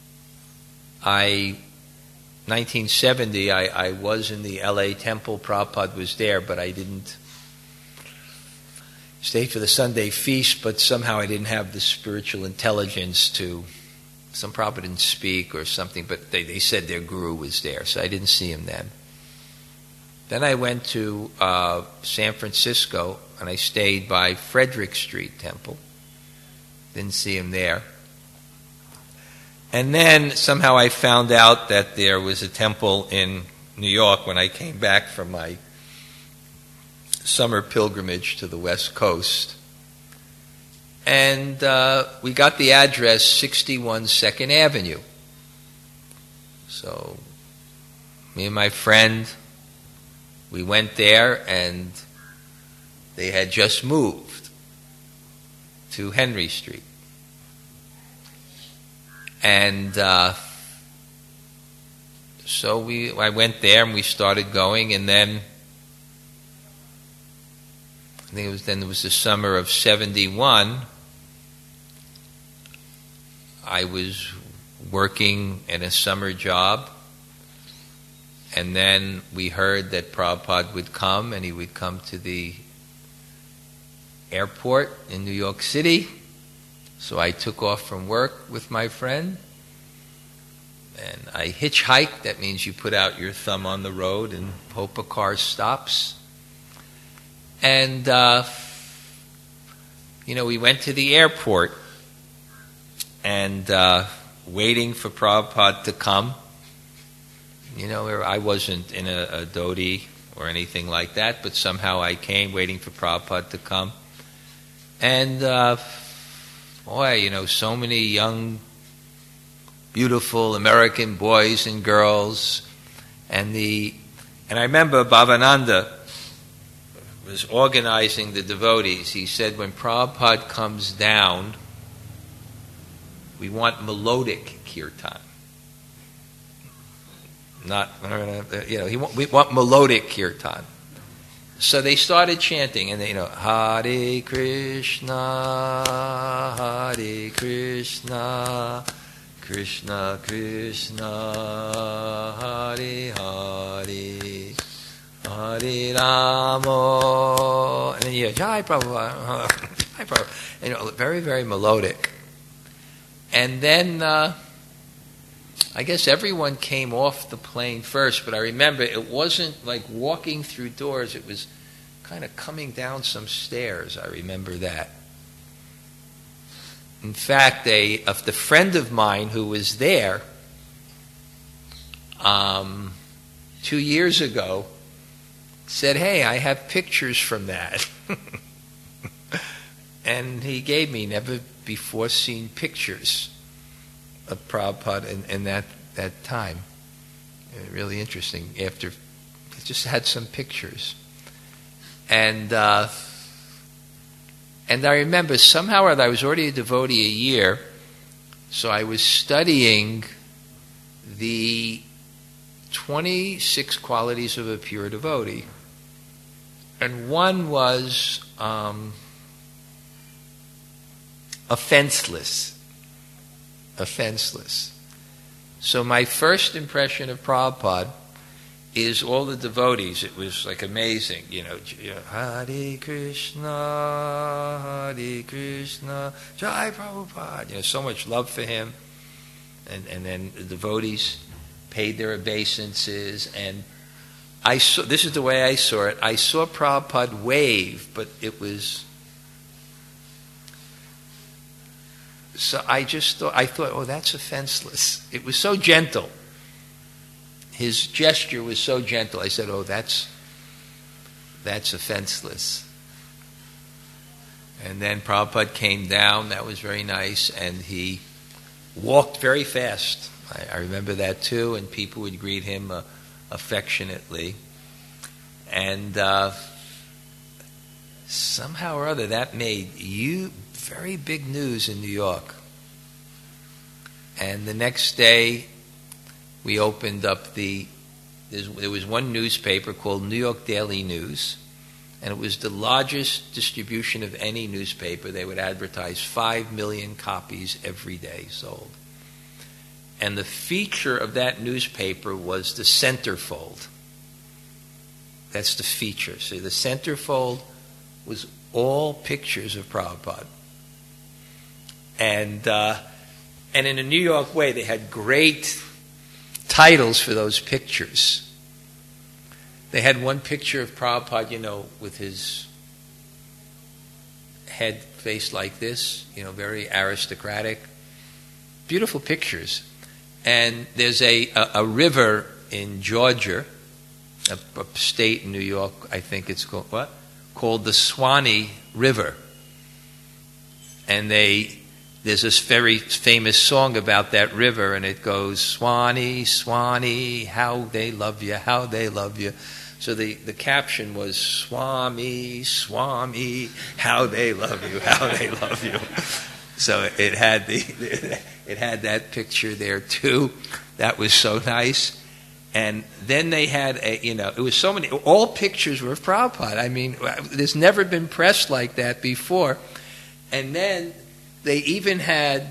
I, nineteen seventy, I, I was in the L A temple. Prabhupada was there, but I didn't stay for the Sunday feast, but somehow I didn't have the spiritual intelligence to, some Prabhupada didn't speak or something, but they, they said their guru was there, so I didn't see him then. Then I went to uh, San Francisco, and I stayed by Frederick Street Temple. Didn't see him there. And then somehow I found out that there was a temple in New York when I came back from my summer pilgrimage to the West Coast. And uh, we got the address sixty-one Second Avenue. So me and my friend, we went there, and They had just moved to Henry Street. And uh, so we, I went there and we started going, and then I think it was then it was the summer of seventy-one. I was working in a summer job, and then we heard that Prabhupada would come, and he would come to the airport in New York City. So I took off from work with my friend, and I hitchhiked. That means you put out your thumb on the road and hope a car stops. And, uh, you know, we went to the airport, and uh, waiting for Prabhupada to come. You know, I wasn't in a, a dhoti or anything like that, but somehow I came waiting for Prabhupada to come. And, uh, boy, you know, so many young, beautiful American boys and girls. And the and I remember Bhavananda was organizing the devotees. He said, when Prabhupada comes down, we want melodic kirtan. Not, you know, he want, we want melodic kirtan. So they started chanting, and they, you know, Hare Krishna, Hare Krishna, Krishna Krishna, Hare Hare, Hare Rama, and then you know, Jai Prabhupada, Jai Prabhupada, you know, very, very melodic. And then uh, I guess everyone came off the plane first, but I remember it wasn't like walking through doors, it was kind of coming down some stairs. I remember that. In fact, a, a the friend of mine who was there um, two years ago said, hey, I have pictures from that. And he gave me never before seen pictures of Prabhupada in, in that, that time. Uh, really interesting. After, he just had some pictures. And uh, and I remember somehow or other, I was already a devotee a year, so I was studying the twenty-six qualities of a pure devotee. And one was um, offenseless. Offenseless. So my first impression of Prabhupada is all the devotees. It was like amazing, you know, Hare Krishna, Hare Krishna, Jai Prabhupada. You know, so much love for him. And and then the devotees paid their obeisances, and I saw, this is the way I saw it, I saw Prabhupada wave, but it was, so I just thought, I thought, oh, that's offenseless. It was so gentle. His gesture was so gentle. I said, oh, that's that's offenseless. And then Prabhupada came down. That was very nice. And he walked very fast. I, I remember that too. And people would greet him uh, affectionately. And uh, somehow or other, that made you very big news in New York. And the next day, we opened up the, there was one newspaper called New York Daily News, and it was the largest distribution of any newspaper. They would advertise five million copies every day sold. And the feature of that newspaper was the centerfold. That's the feature. So the centerfold was all pictures of Prabhupada. And, uh, and in a New York way, they had great titles for those pictures. They had one picture of Prabhupada, you know, with his head faced like this, you know, very aristocratic. Beautiful pictures. And there's a, a, a river in Georgia, a, a state in New York, I think it's called, what? Called the Swanee River. And they... There's this very famous song about that river, and it goes, Swanee, Swanee, how they love you, how they love you. So the, the caption was, Swami, Swami, how they love you, how they love you. So it had the it had that picture there too. That was so nice. And then they had a, you know, it was so many, all pictures were of Prabhupada. I mean, there's never been press like that before. And then they even had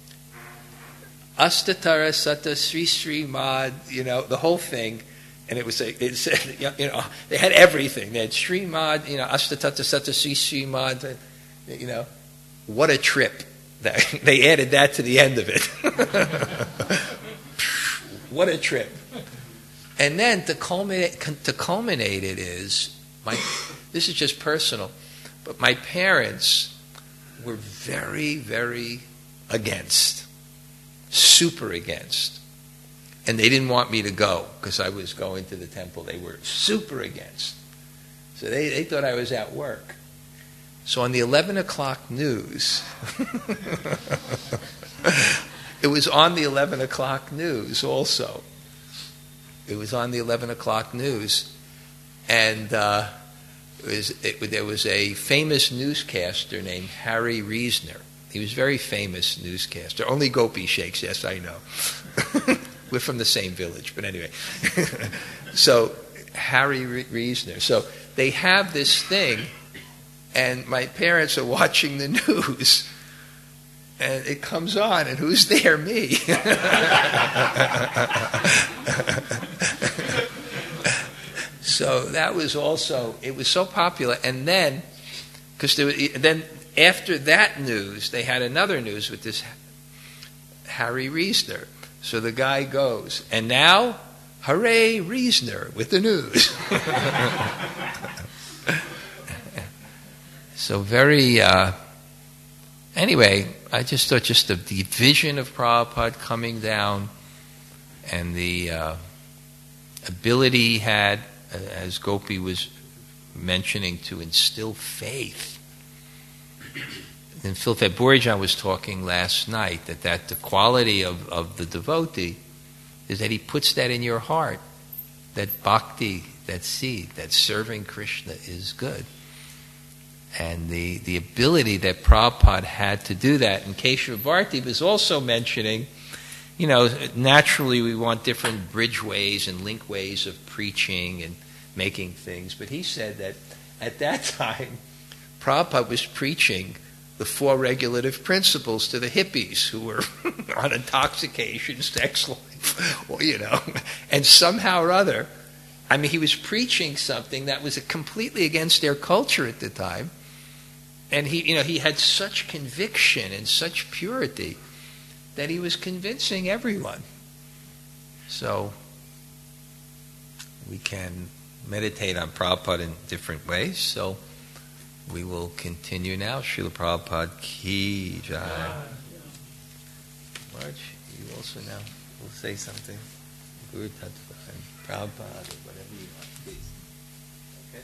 Astatara Sata Sri Sri Mad, you know, the whole thing. And it was, a, it said, you know, they had everything. They had Sri Mad, you know, Astatara Sata Sri Sri Mad, you know, what a trip. They added that to the end of it. What a trip. And then to culminate, to culminate it is, my, this is just personal, but my parents were very, very against, super against. And they didn't want me to go because I was going to the temple. They were super against. So they, they thought I was at work. So on the eleven o'clock news, it was on the eleven o'clock news also. It was on the eleven o'clock news. And uh, it was, it, there was a famous newscaster named Harry Reisner. He was a very famous newscaster. Only Gopi shakes, yes, I know. We're from the same village, but anyway. So, Harry Reisner. So, they have this thing, and my parents are watching the news, and it comes on, and who's there? Me. So that was also, it was so popular. And then, because then after that news, they had another news with this Harry Reisner. So the guy goes, and now, hooray, Reisner with the news. So very, uh, anyway, I just thought just the, the vision of Prabhupada coming down and the uh, ability he had, as Gopi was mentioning, to instill faith. And Philip Borijan was talking last night that, that the quality of, of the devotee is that he puts that in your heart, that bhakti, that seed, that serving Krishna is good. And the, the ability that Prabhupada had to do that. And Keshava Bharati was also mentioning, you know, naturally we want different bridge ways and link ways of preaching and making things. But he said that at that time, Prabhupada was preaching the four regulative principles to the hippies who were on intoxication, sex life, or, you know, and somehow or other, I mean, he was preaching something that was completely against their culture at the time. And he, you know, he had such conviction and such purity that he was convincing everyone. So we can meditate on Prabhupada in different ways. So we will continue now. Srila Prabhupada Ki Jai. Marge, you also now will say something. Guru Tattva and Prabhupada or whatever you want, please. Okay?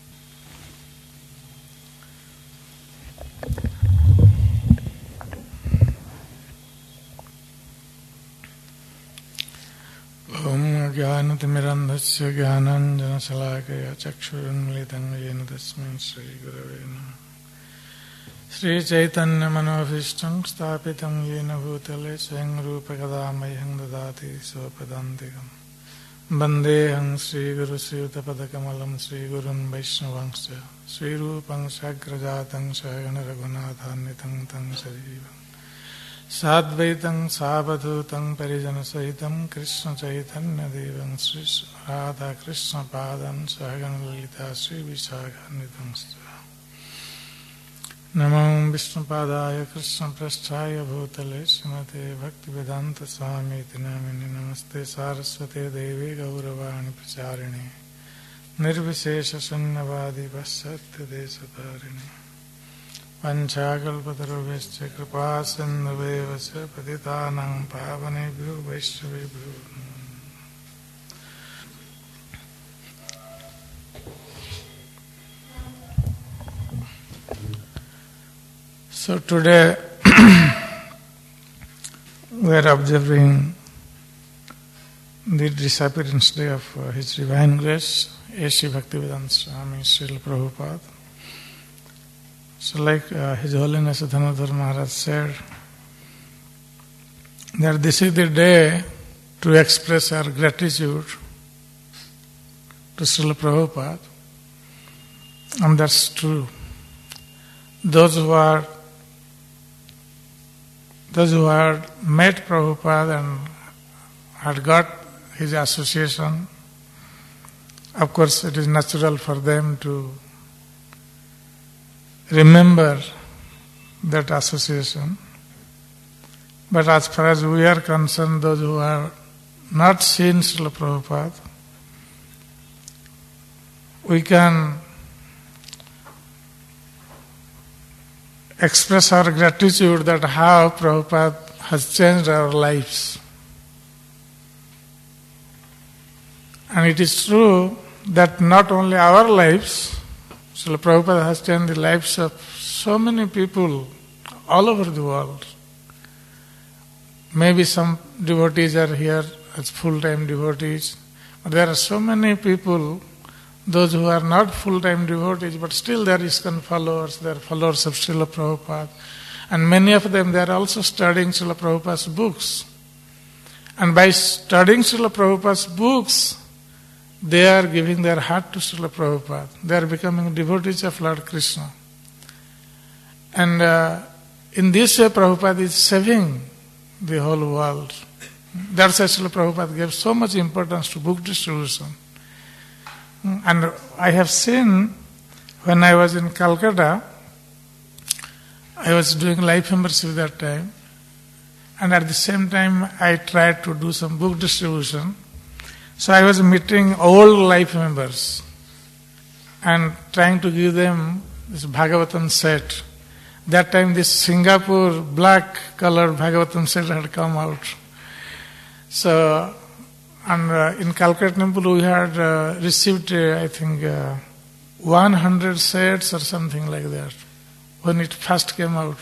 Om Jnanatimirandhasya Jnananjanasalakaya Chakshurunmilitam Yena Tasmai Shri Gurave Namaha. Shri Chaitanya Manobhishtam Sthapitam Yena Bhutale Swayam Rupa Kadamayam Dadati Swapadantikam Bandeham Shri Guru Sriyuta Padakamalam Shri Gurun Vaishnavangsya Shri Rupam Sagrajatam Sahagana Raghunathanitang Tang Sarivam Sadvaitam Sabadhutam Parijana Sahitam Krishna Chaitanya Devam Sri Radha Krishna Padam Sahagana Lalita Sri Visakhanitang Sva Namo Vishnu Padaya Krishna Prasthaya Bhutale Srimate Bhaktivedanta Swami Namini Namaste Saraswate Devi Gauravani Pracharini Nirvishesha Sunnavadi Pasyatya Desatarini Panchakalpatarubhascha Kripa Sindhuvevasya Patitanam Pavanebhyo Vaishnavebhyo. So today we are observing the disappearance day of uh, His Divine Grace A C Bhaktivedanta Swami Srila Prabhupada. So like uh, His Holiness Dhanadhar Maharaj said, that this is the day to express our gratitude to Srila Prabhupada. And that's true. Those who are those who had met Prabhupada and had got his association, of course it is natural for them to remember that association. But as far as we are concerned, those who have not seen Srila Prabhupada, we can express our gratitude that how Prabhupada has changed our lives. And it is true that not only our lives, Srila Prabhupada has changed the lives of so many people all over the world. Maybe some devotees are here as full-time devotees, but there are so many people, those who are not full-time devotees, but still they are ISKCON followers, they are followers of Srila Prabhupada. And many of them, they are also studying Srila Prabhupada's books. And by studying Srila Prabhupada's books, they are giving their heart to Srila Prabhupada. They are becoming devotees of Lord Krishna. And uh, in this way, Prabhupada is saving the whole world. That's why Srila Prabhupada gave so much importance to book distribution. And I have seen, when I was in Calcutta, I was doing life membership that time, and at the same time I tried to do some book distribution. So I was meeting old life members and trying to give them this Bhagavatam set. That time this Singapore black colored Bhagavatam set had come out. So, and uh, in Calcutta Temple we had uh, received, uh, I think, uh, one hundred sets or something like that when it first came out.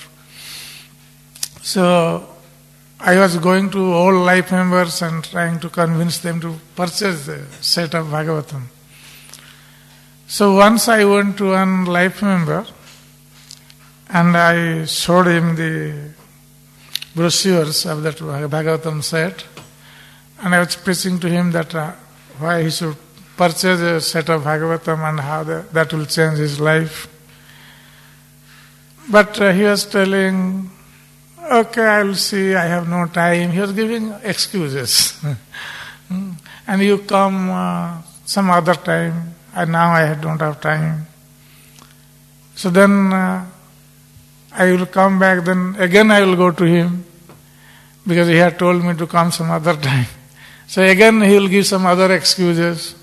So, I was going to all life members and trying to convince them to purchase the set of Bhagavatam. So once I went to one life member and I showed him the brochures of that Bhagavatam set, and I was preaching to him that uh, why he should purchase a set of Bhagavatam and how the, that will change his life. But uh, he was telling, okay, I will see, I have no time. He was giving excuses. And you come uh, some other time, and now I don't have time. So then uh, I will come back, then again I will go to him, because he had told me to come some other time. So again he will give some other excuses.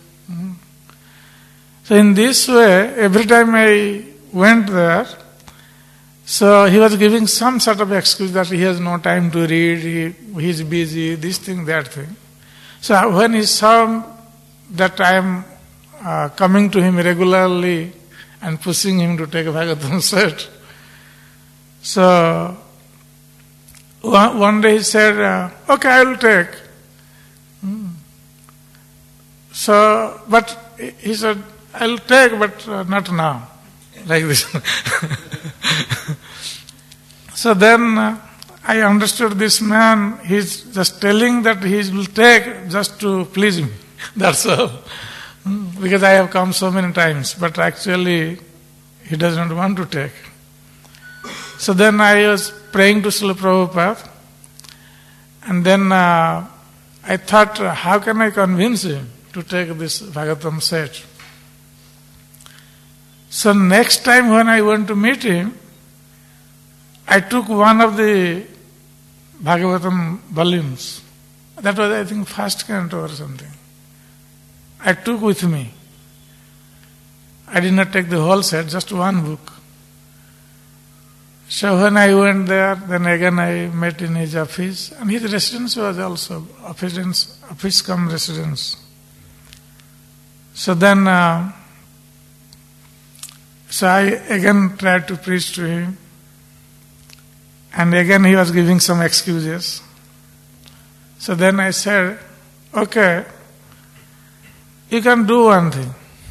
So in this way, every time I went there, so he was giving some sort of excuse that he has no time to read, he, he is busy, this thing, that thing. So when he saw that I am uh, coming to him regularly and pushing him to take a Bhagavatam set, so one, one day he said, uh, okay, I will take. Hmm. So, but he said, I will take, but uh, not now. Like this. So then uh, I understood this man, he's just telling that he will take just to please me. That's all. Because I have come so many times, but actually he doesn't want to take. So then I was praying to Srila Prabhupada, and then uh, I thought, uh, how can I convince him to take this Bhagavatam set? So next time when I went to meet him, I took one of the Bhagavatam volumes. That was, I think, first canto or something. I took with me. I did not take the whole set, just one book. So when I went there, then again I met in his office, and his residence was also office, office cum residence. So then, uh, so I again tried to preach to him, and again he was giving some excuses. So then I said, okay, you can do one thing.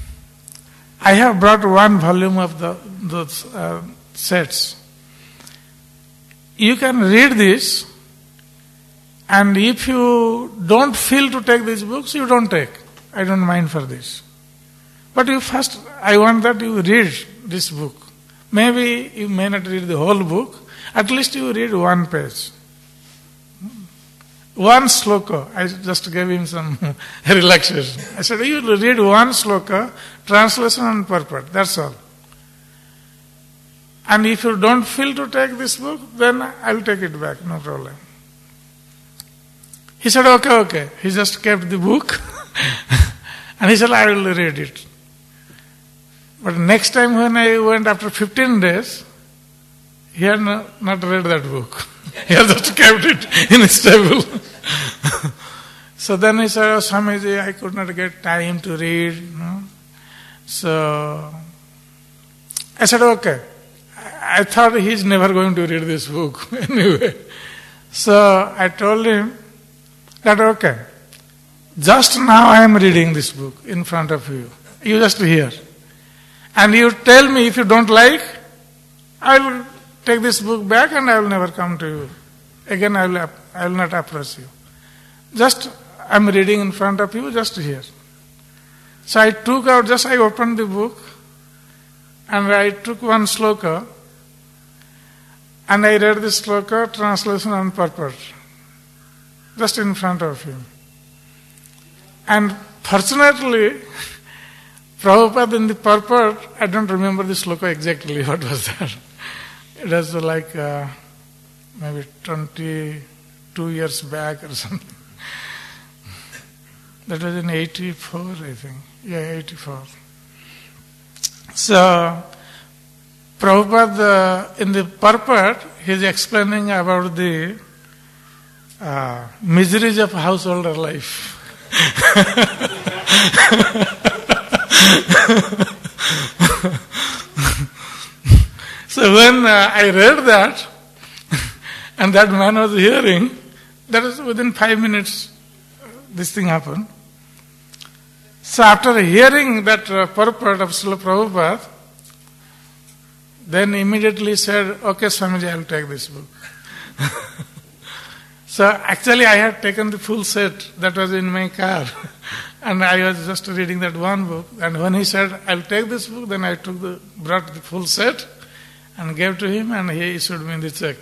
I have brought one volume of the, those uh, sets. You can read this, and if you don't feel to take these books, you don't take. I don't mind for this. But you first, I want that you read this book. Maybe you may not read the whole book, at least you read one page. One sloka. I just gave him some relaxation. I said, you will read one sloka, translation and purport. That's all. And if you don't feel to take this book, then I'll take it back, no problem. He said, okay, okay. He just kept the book and he said, I will read it. But next time when I went after fifteen days, he had not, not read that book. He had just kept it in his table. So then he said, oh, Swamiji, I could not get time to read. You know. So I said, okay. I thought he's never going to read this book anyway. So I told him that, okay, just now I am reading this book in front of you. You just hear. And you tell me if you don't like, I will take this book back and I will never come to you. Again, I will, I will not approach you. Just, I am reading in front of you, just hear. So I took out, just I opened the book and I took one sloka and I read the sloka, translation and purport. Just in front of him. And fortunately, Prabhupada in the purport, I don't remember the sloka exactly, what was that. It was like uh, maybe twenty-two years back or something. That was in eighty-four, I think. Yeah, eighty-four. So, Prabhupada, in the purport, he is explaining about the uh, miseries of householder life. So when uh, I read that, and that man was hearing, that was within five minutes uh, this thing happened. So after hearing that uh, purport of Srila Prabhupada, then immediately said, okay Swamiji, I will take this book. So actually I had taken the full set that was in my car. And I was just reading that one book. And when he said, I'll take this book, then I took the, brought the full set and gave to him and he issued me the check.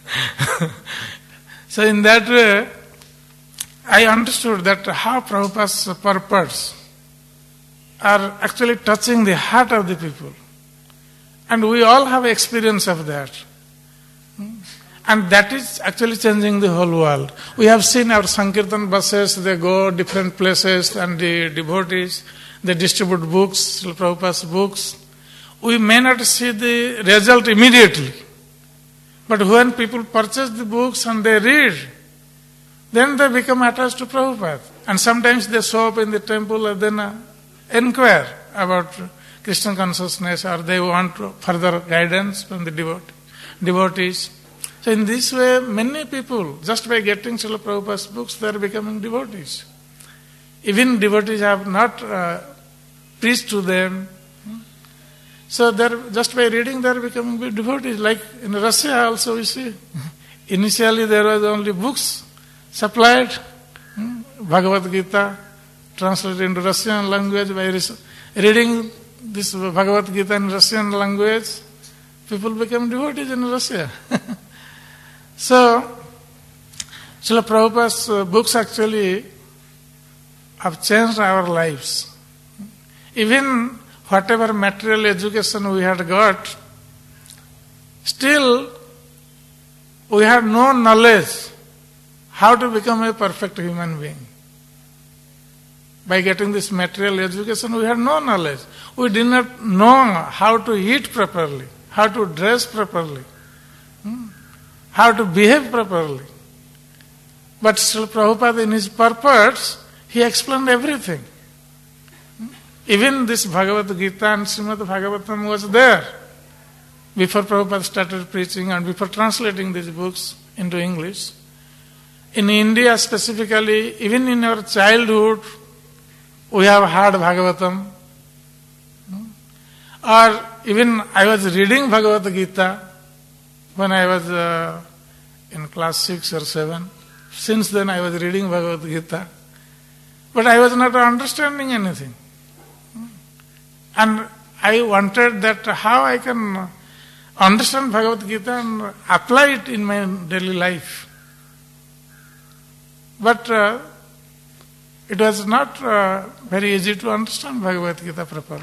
So in that way, I understood that how Prabhupada's purports are actually touching the heart of the people. And we all have experience of that. And that is actually changing the whole world. We have seen our Sankirtan buses, they go different places and the devotees, they distribute books, Prabhupada's books. We may not see the result immediately. But when people purchase the books and they read, then they become attached to Prabhupada. And sometimes they show up in the temple and then uh, inquire about Krishna consciousness or they want further guidance from the devotee, devotees. So in this way, many people, just by getting Srila Prabhupada's books, they are becoming devotees. Even devotees have not uh, preached to them. So they're, just by reading, they are becoming devotees. Like in Russia also we see. Initially there was only books supplied, Bhagavad Gita, translated into Russian language. By reading this Bhagavad Gita in Russian language, people become devotees in Russia. So, Srila Prabhupada's uh, books actually have changed our lives. Even whatever material education we had got, still we had no knowledge how to become a perfect human being. By getting this material education, we had no knowledge. We did not know how to eat properly, how to dress properly. Hmm? How to behave properly. But Srila Prabhupada in his purports, he explained everything. Even this Bhagavad Gita and Srimad Bhagavatam was there before Prabhupada started preaching and before translating these books into English. In India specifically, even in our childhood, we have heard Bhagavatam. Or even I was reading Bhagavad Gita when I was uh, in class six or seven. Since then I was reading Bhagavad Gita. But I was not understanding anything. And I wanted that how I can understand Bhagavad Gita and apply it in my daily life. But uh, it was not uh, very easy to understand Bhagavad Gita properly.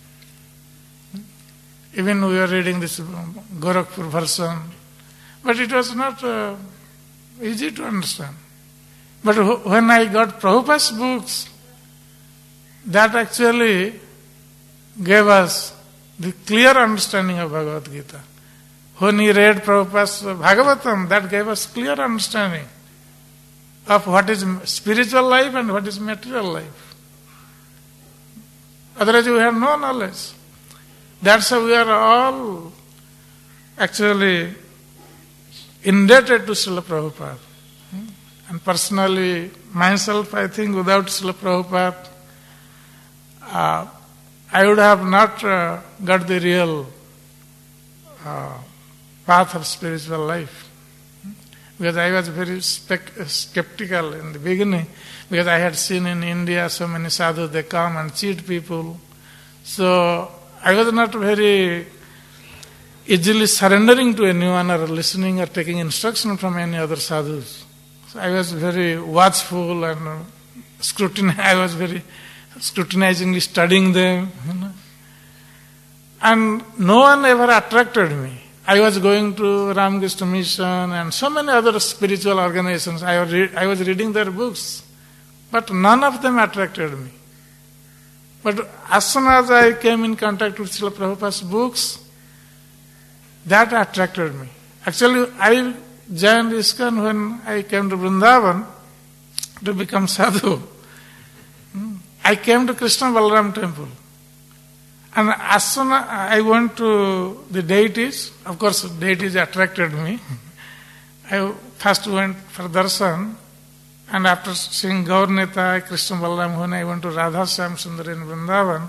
Even we were reading this Gorakhpur version, but it was not uh, easy to understand. But when I got Prabhupada's books, that actually gave us the clear understanding of Bhagavad Gita. When he read Prabhupada's Bhagavatam, that gave us clear understanding of what is spiritual life and what is material life. Otherwise we have no knowledge. That's how we are all actually indebted to Srila Prabhupada. And personally, myself, I think without Srila Prabhupada, uh, I would have not uh, got the real uh, path of spiritual life. Because I was very spec- skeptical in the beginning, because I had seen in India so many sadhus, they come and cheat people. So I was not very easily surrendering to anyone or listening or taking instruction from any other sadhus. So I was very watchful and scrutin- I was very scrutinizingly studying them. You know. And no one ever attracted me. I was going to Ramakrishna Mission and so many other spiritual organizations. I was, re- I was reading their books, but none of them attracted me. But as soon as I came in contact with Srila Prabhupada's books, that attracted me. Actually, I joined ISKCON when I came to Vrindavan to become sadhu. I came to Krishna Balaram temple. And as soon as I went to the deities, of course deities attracted me. I first went for darshan, and after seeing Gaur Nitai, Krishna Balaram, when I went to Radha Shyam Sundar in Vrindavan,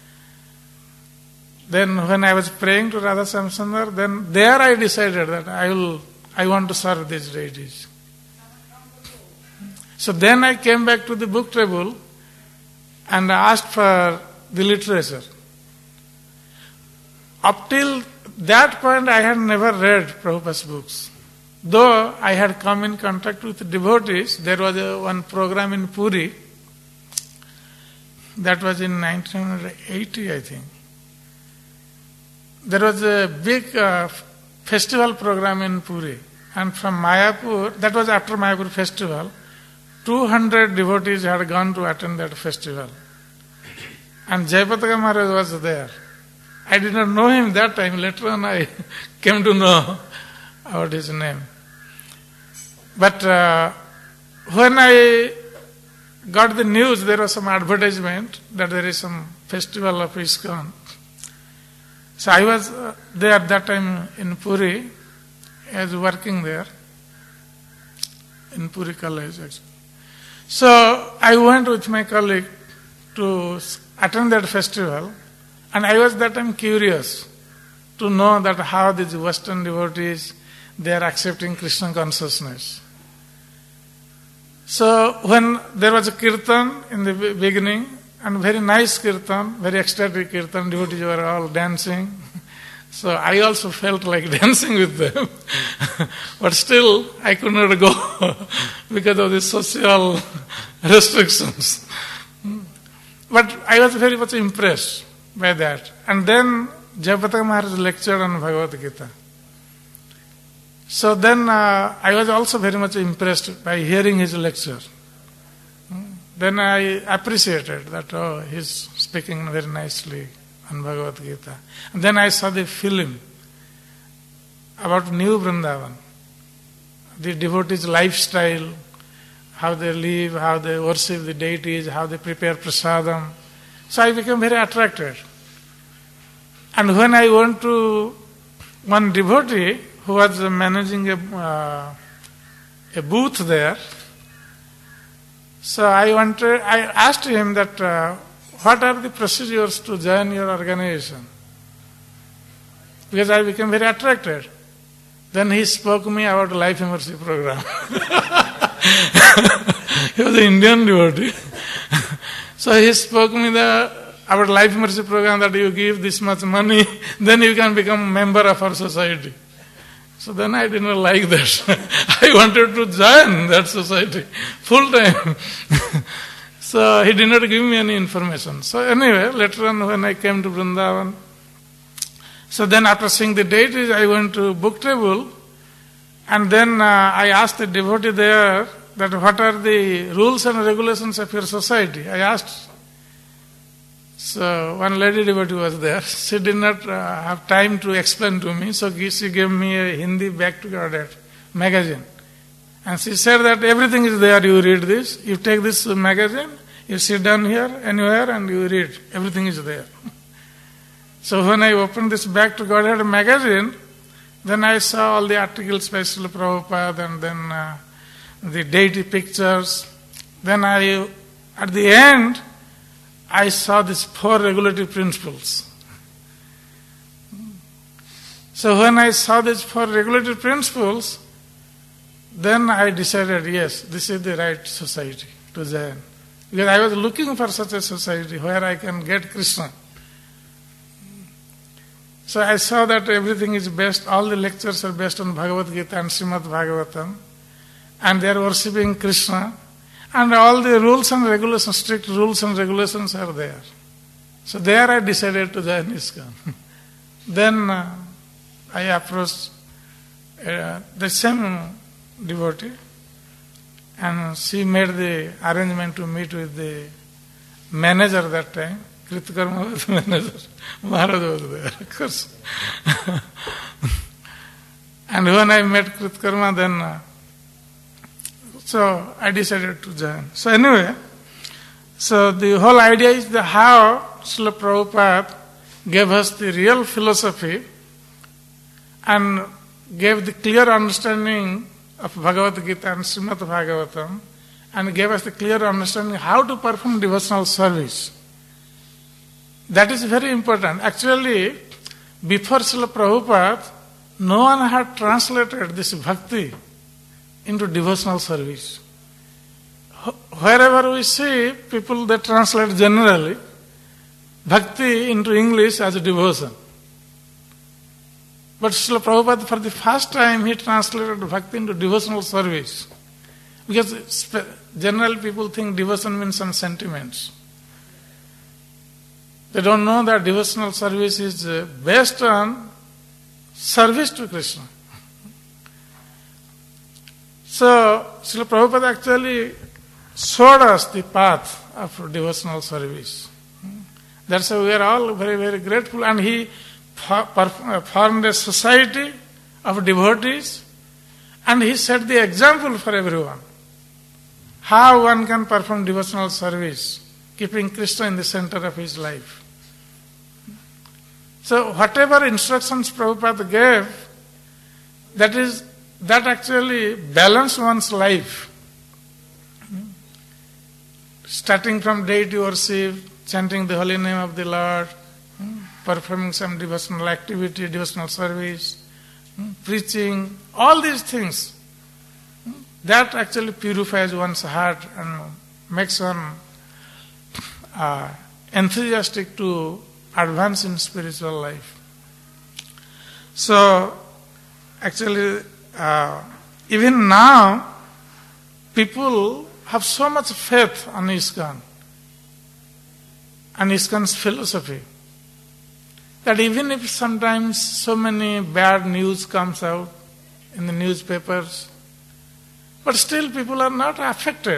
then when I was praying to Radha Shyam Sundar, then there I decided that I will, I want to serve these deities. So then I came back to the book table and asked for the literature. Up till that point, I had never read Prabhupada's books. Though I had come in contact with devotees, there was a, one program in Puri, that was in nineteen eighty, I think. There was a big uh, festival program in Puri, and from Mayapur, that was after Mayapur festival, two hundred devotees had gone to attend that festival. And Jayapataka Maharaj was there. I did not know him that time. Later on I came to know about his name. But uh, when I got the news, there was some advertisement that there is some festival of ISKCON. So I was uh, there at that time in Puri. I was working there in Puri College actually. So I went with my colleague to attend that festival. And I was that time curious to know that how these Western devotees, they are accepting Krishna consciousness. So when there was a kirtan in the beginning, and very nice kirtan, very ecstatic kirtan, devotees were all dancing. So I also felt like dancing with them. But still, I could not go because of the social restrictions. But I was very much impressed by that. And then Jayapataka Maharaj lectured on Bhagavad Gita. So then uh, I was also very much impressed by hearing his lecture. Then I appreciated that, oh, he's speaking very nicely on Bhagavad Gita. And then I saw the film about New Vrindavan, the devotees' lifestyle, how they live, how they worship the deities, how they prepare prasadam. So I became very attracted. And when I went to one devotee who was managing a, uh, a booth there, so I wanted, I asked him that uh, what are the procedures to join your organization? because I became very attracted. Then he spoke to me about Life Mercy program. He was an Indian devotee. So he spoke to me the, about Life Mercy program, that you give this much money, then you can become a member of our society. So then I didn't like that. I wanted to join that society full time. So he did not give me any information. So anyway, later on when I came to Vrindavan, so then after seeing the deities, I went to book table, and then uh, I asked the devotee there that what are the rules and regulations of your society. I asked. So one lady devotee was there. She did not uh, have time to explain to me, so she gave me a Hindi Back to Godhead magazine. And she said that everything is there, you read this, you take this magazine, you sit down here, anywhere, and you read. Everything is there. So when I opened this Back to Godhead magazine, then I saw all the articles by Srila Prabhupada, and then uh, the deity pictures. Then I, at the end, I saw these four regulative principles. So when I saw these four regulative principles, then I decided, yes, this is the right society to join. Because I was looking for such a society where I can get Krishna. So I saw that everything is based, all the lectures are based on Bhagavad Gita and Srimad Bhagavatam, and they are worshipping Krishna. And all the rules and regulations, strict rules and regulations are there. So there I decided to join ISKCON. Then uh, I approached uh, the same devotee, and she made the arrangement to meet with the manager that time. Kritkarma was the manager. Maharaj was there, of course. And when I met Kritkarma, then uh, so I decided to join. So anyway, so the whole idea is the how Srila Prabhupada gave us the real philosophy and gave the clear understanding of Bhagavad Gita and Srimad Bhagavatam, and gave us the clear understanding how to perform devotional service. That is very important. Actually, before Srila Prabhupada, no one had translated this bhakti into devotional service. Wherever we see people, they translate generally bhakti into English as a devotion. But Srila Prabhupada, for the first time, he translated bhakti into devotional service. Because generally people think devotion means some sentiments. They don't know that devotional service is based on service to Krishna. So, Srila Prabhupada actually showed us the path of devotional service. That's why we are all very, very grateful. And he formed a society of devotees, and he set the example for everyone. How one can perform devotional service, keeping Krishna in the center of his life. So, whatever instructions Prabhupada gave, that is That actually balance one's life. Starting from deity worship, chanting the holy name of the Lord, performing some devotional activity, devotional service, preaching, all these things. That actually purifies one's heart and makes one uh, enthusiastic to advance in spiritual life. So, actually, Uh, even now, people have so much faith on ISKCON and ISKCON's philosophy that even if sometimes so many bad news comes out in the newspapers, but still people are not affected.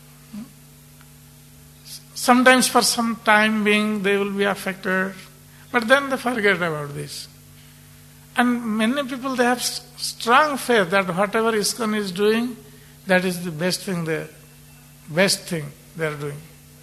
Sometimes for some time being they will be affected, but then they forget about this. And many people, they have strong faith that whatever ISKCON is doing, that is the best thing they, best thing they are doing.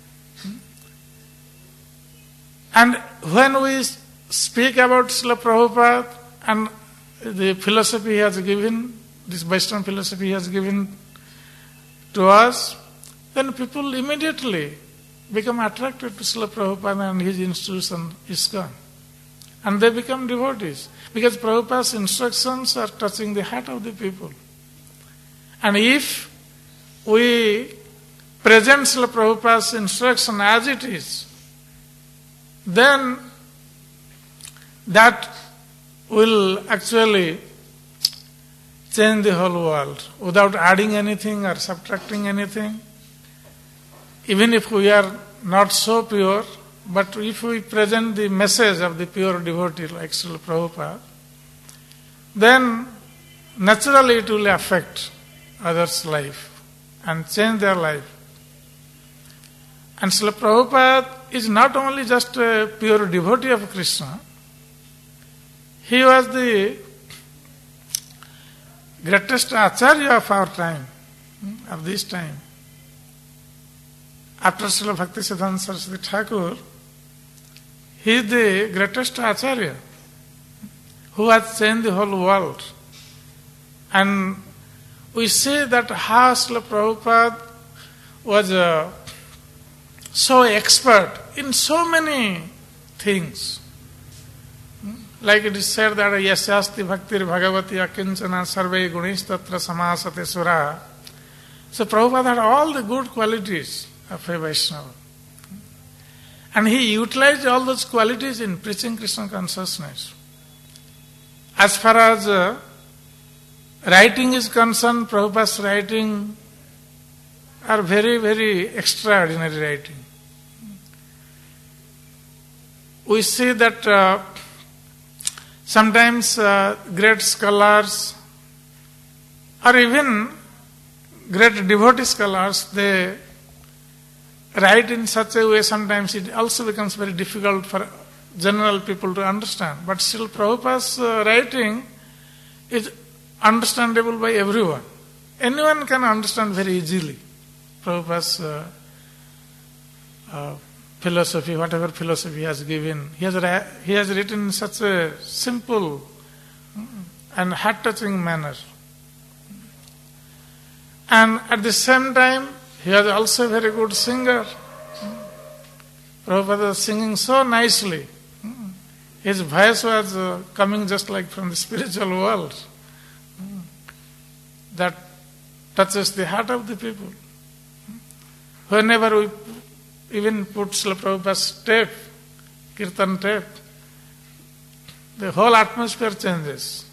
And when we speak about Srila Prabhupada and the philosophy he has given, this Vaishnava philosophy he has given to us, then people immediately become attracted to Srila Prabhupada and his institution ISKCON. and they become devotees. Because Prabhupada's instructions are touching the heart of the people. And if we present Srila Prabhupada's instruction as it is, then that will actually change the whole world without adding anything or subtracting anything. Even if we are not so pure, but if we present the message of the pure devotee like Srila Prabhupada, then naturally it will affect others' life and change their life. And Srila Prabhupada is not only just a pure devotee of Krishna, he was the greatest acharya of our time, of this time. After Srila Bhaktisiddhanta Saraswati Thakur, he is the greatest acharya who has changed the whole world. And we see that how Srila Prabhupada was uh, so expert in so many things. Like it is said that Yasyasti Bhaktir Bhagavati Akinchana Sarve Gunis Tatra Samasate Sura. So Prabhupada had all the good qualities of a Vaishnava. And he utilized all those qualities in preaching Krishna consciousness. As far as uh, writing is concerned, Prabhupada's writing are very, very extraordinary writing. We see that uh, sometimes uh, great scholars or even great devotee scholars, they write in such a way sometimes it also becomes very difficult for general people to understand. But still Prabhupada's uh, writing is understandable by everyone. Anyone can understand very easily Prabhupada's uh, uh, philosophy, whatever philosophy he has given. He has, ra- he has written in such a simple and heart-touching manner. And at the same time, he was also a very good singer. Prabhupada was singing so nicely. His voice was uh, coming just like from the spiritual world. That touches the heart of the people. Whenever we even put Srila Prabhupada's tape, Kirtan tape, the whole atmosphere changes.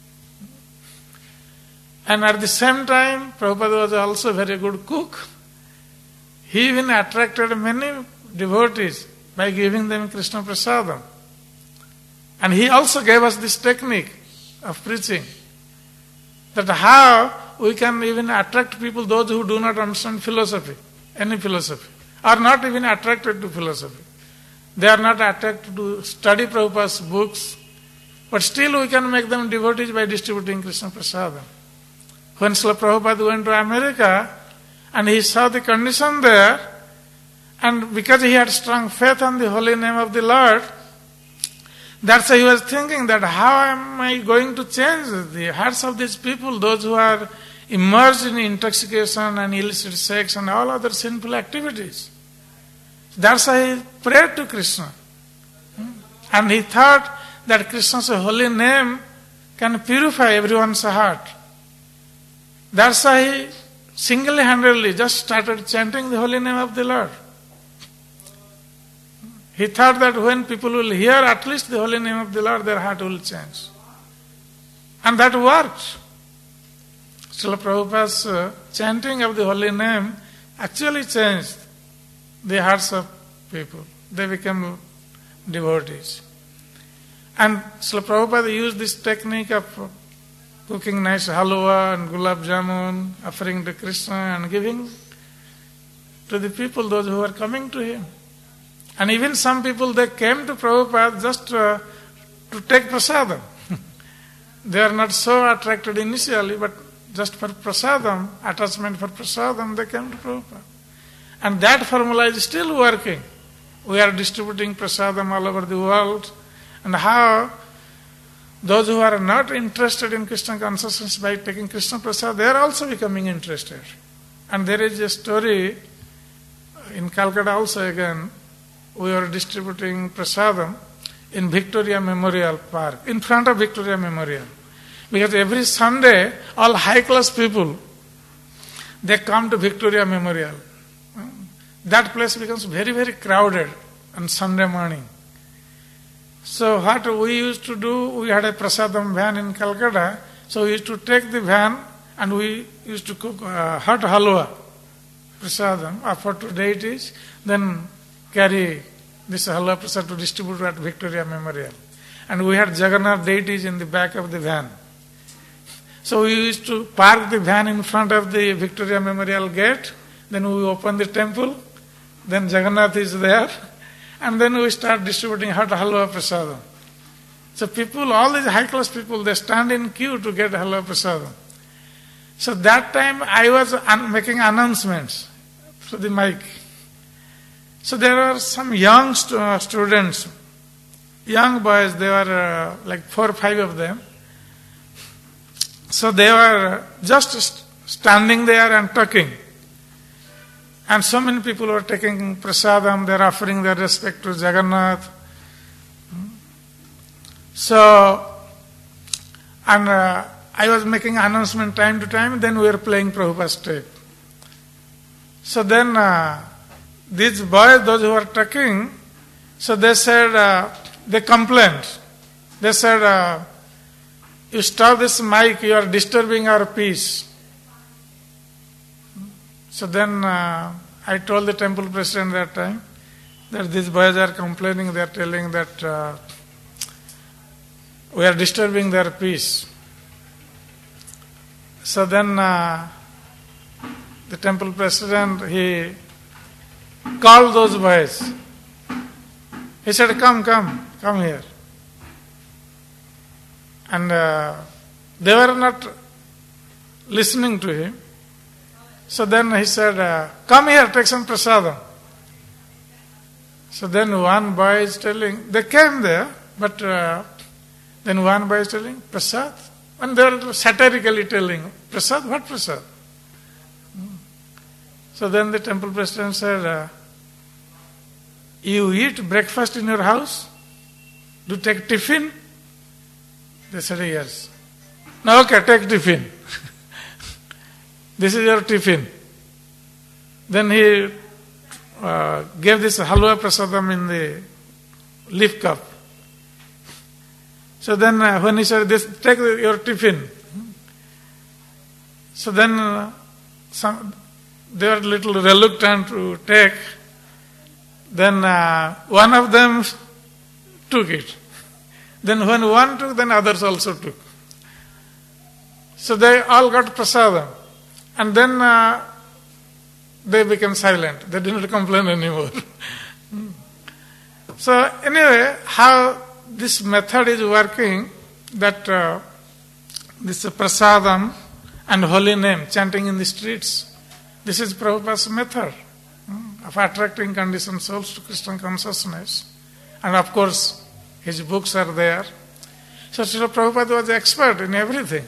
And at the same time, Prabhupada was also a very good cook. He even attracted many devotees by giving them Krishna Prasadam. And he also gave us this technique of preaching. That how we can even attract people, those who do not understand philosophy, any philosophy, are not even attracted to philosophy. They are not attracted to study Prabhupada's books, but still we can make them devotees by distributing Krishna Prasadam. When Srila Prabhupada went to America and he saw the condition there, and because he had strong faith on the holy name of the Lord, that's why he was thinking that how am I going to change the hearts of these people, those who are immersed in intoxication and illicit sex and all other sinful activities. That's why he prayed to Krishna. And he thought that Krishna's holy name can purify everyone's heart. That's why he single-handedly just started chanting the holy name of the Lord. He thought that when people will hear at least the holy name of the Lord, their heart will change. And that worked. Srila Prabhupada's uh, chanting of the holy name actually changed the hearts of people. They became devotees. And Srila Prabhupada used this technique of uh, cooking nice halwa and gulab jamun, offering to Krishna and giving to the people, those who were coming to him. And even some people, they came to Prabhupada just uh, to take prasadam. They are not so attracted initially, but just for prasadam, attachment for prasadam, they came to Prabhupada. And that formula is still working. We are distributing prasadam all over the world. And how those who are not interested in Krishna consciousness by taking Krishna prasad, they are also becoming interested. And there is a story in Calcutta also again. We were distributing prasadam. in Victoria Memorial Park, in front of Victoria Memorial. Because every Sunday, all high-class people, they come to Victoria Memorial. That place becomes very, very crowded on Sunday morning. So what we used to do, we had a prasadam van in Calcutta, so we used to take the van and we used to cook uh, hot halwa, prasadam, offer to deities, then carry this halwa prasad to distribute at Victoria Memorial. And we had Jagannath deities in the back of the van. So we used to park the van in front of the Victoria Memorial gate, then we open the temple, then Jagannath is there, and then we start distributing hot halwa prasadam. So people, all these high-class people, they stand in queue to get halwa prasadam. So that time I was un- making announcements through the mic. So there were some young stu- uh, students, young boys, they were uh, like four or five of them. So they were just st- standing there and talking. And so many people were taking prasadam, they're offering their respect to Jagannath. So, and uh, I was making announcement time to time, then we were playing Prabhupada's tape. So then uh, these boys, those who were talking, so they said, uh, they complained. They said, uh, you stop this mic, you are disturbing our peace. So then uh, I told the temple president that time that these boys are complaining, they are telling that uh, we are disturbing their peace. So then uh, the temple president, he called those boys. He said, come, come, come here. And uh, they were not listening to him. So then he said, uh, come here, take some prasadam. So then one boy is telling, they came there, but uh, then one boy is telling, prasad? And they were satirically telling, prasad, what prasad? So then the temple president said, uh, you eat breakfast in your house? Do you take tiffin? They said, yes. Now, okay, take tiffin. This is your tiffin. Then he uh, gave this halwa prasadam in the leaf cup. So then uh, when he said, this, take your tiffin. So then uh, some, they were a little reluctant to take. Then uh, one of them took it. Then when one took, then others also took. So they all got prasadam. And then uh, they became silent. They didn't complain anymore. So anyway, how this method is working, that uh, this prasadam and holy name, chanting in the streets, this is Prabhupada's method of attracting conditioned souls to Krishna consciousness. And of course, his books are there. So Srila Prabhupada was expert in everything.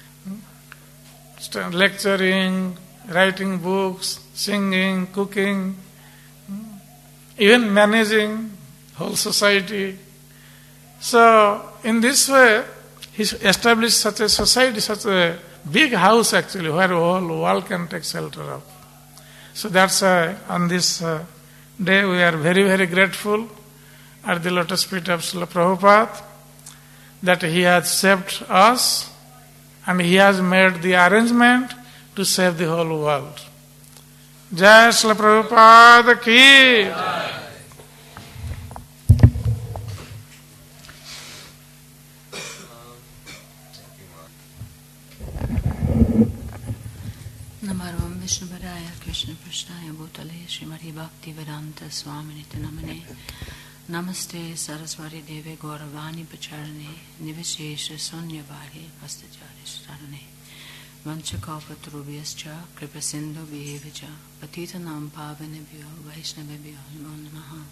Lecturing, writing books, singing, cooking, even managing whole society. So in this way, he established such a society, such a big house actually, where the whole world can take shelter of. So that's why on this uh, day we are very, very grateful at the lotus feet of Srila Prabhupada that he has saved us and he has made the arrangement to save the whole world. Jai Srila Prabhupada ki! Namaram Vishnu Padaya Krishna Prashnaya Bhutale Srimati Bhakti Vedanta Swaminiti Namane Namaste Saraswati Deve Gauravani Pacharane Nivishesha Sunyavadi Pastajari Starane Vanchakalpatarubhyascha Kripasindhu Vyevacha Patitanam Pavanebhyo Vaishnavebhyo Namo Namaha.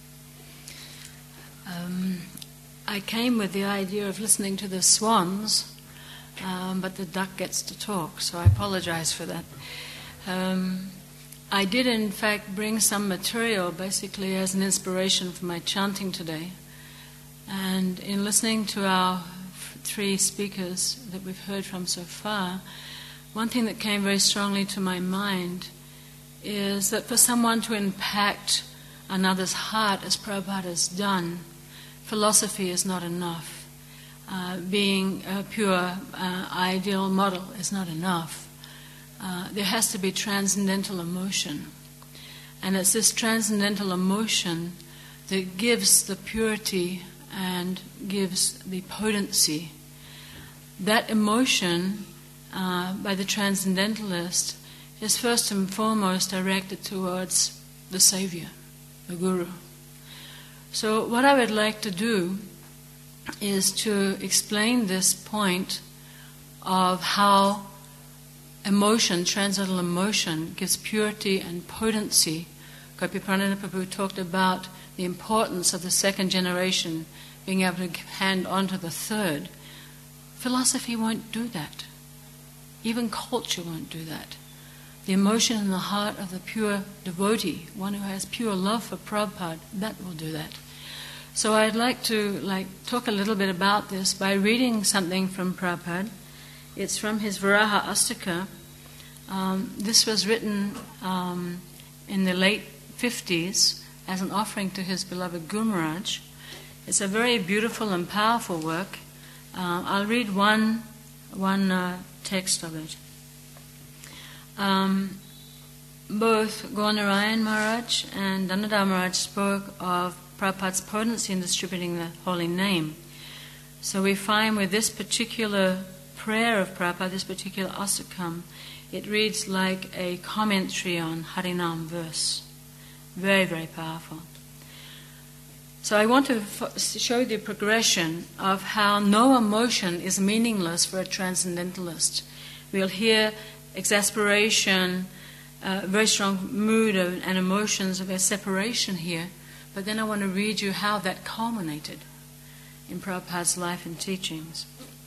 Um, I came with the idea of listening to the swans, um, but the duck gets to talk, so I apologize for that. Um, I did in fact bring some material basically as an inspiration for my chanting today, And in listening to our three speakers that we've heard from so far, one thing that came very strongly to my mind is that for someone to impact another's heart as Prabhupada has done, philosophy is not enough. Uh, being a pure uh, ideal model is not enough. Uh, there has to be transcendental emotion. And it's this transcendental emotion that gives the purity and gives the potency. That emotion, uh, by the transcendentalist, is first and foremost directed towards the Savior, the Guru. So what I would like to do is to explain this point of how emotion, transcendental emotion, gives purity and potency. Gopiparananda Prabhu talked about the importance of the second generation being able to hand on to the third. Philosophy won't do that. Even culture won't do that. The emotion in the heart of the pure devotee, one who has pure love for Prabhupada, that will do that. So I'd like to like talk a little bit about this by reading something from Prabhupada. It's from his Varaha Astaka. Um, this was written um, in the late fifties as an offering to his beloved Guru Maharaj. It's a very beautiful and powerful work. Uh, I'll read one, one uh, text of it. Um, both Gaurnarayan Maharaj and Danadhar Maharaj spoke of Prabhupada's potency in distributing the holy name. So we find with this particular prayer of Prabhupada, this particular astakam, it reads like a commentary on Harinam verse. Very, very powerful. So I want to f- show the progression of how no emotion is meaningless for a transcendentalist. We'll hear exasperation, uh, very strong mood of, and emotions of a separation here, but then I want to read you how that culminated in Prabhupada's life and teachings.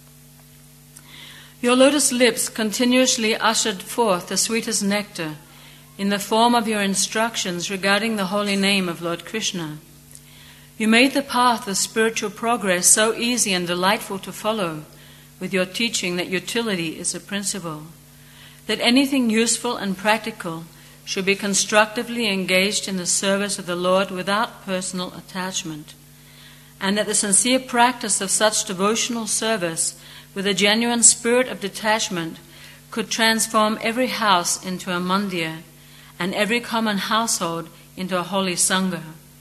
Your lotus lips continuously ushered forth the sweetest nectar in the form of your instructions regarding the holy name of Lord Krishna. You made the path of spiritual progress so easy and delightful to follow with your teaching that utility is a principle, that anything useful and practical should be constructively engaged in the service of the Lord without personal attachment, and that the sincere practice of such devotional service with a genuine spirit of detachment could transform every house into a mandir and every common household into a holy sangha.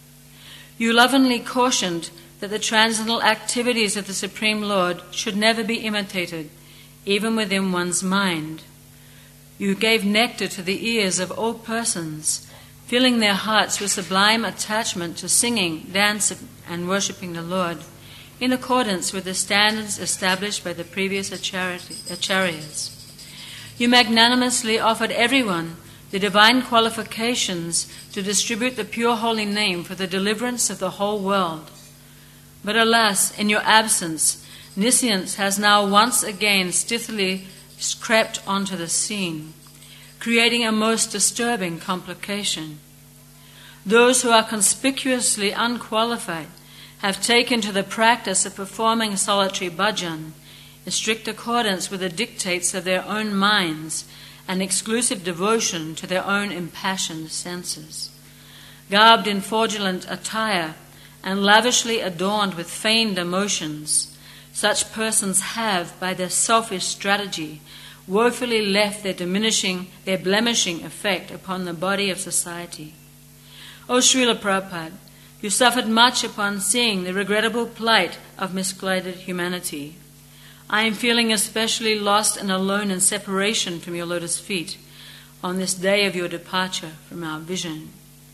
You lovingly cautioned that the transcendental activities of the Supreme Lord should never be imitated, even within one's mind. You gave nectar to the ears of all persons, filling their hearts with sublime attachment to singing, dancing, and worshipping the Lord, in accordance with the standards established by the previous acharyas. You magnanimously offered everyone the divine qualifications to distribute the pure holy name for the deliverance of the whole world. But alas, in your absence, Niscience has now once again stealthily crept onto the scene, creating a most disturbing complication. Those who are conspicuously unqualified have taken to the practice of performing solitary bhajan in strict accordance with the dictates of their own minds and exclusive devotion to their own impassioned senses. Garbed in fraudulent attire and lavishly adorned with feigned emotions, such persons have, by their selfish strategy, woefully left their diminishing, their blemishing effect upon the body of society. O Srila Prabhupada, you suffered much upon seeing the regrettable plight of misguided humanity. I am feeling especially lost and alone in separation from your lotus feet on this day of your departure from our vision.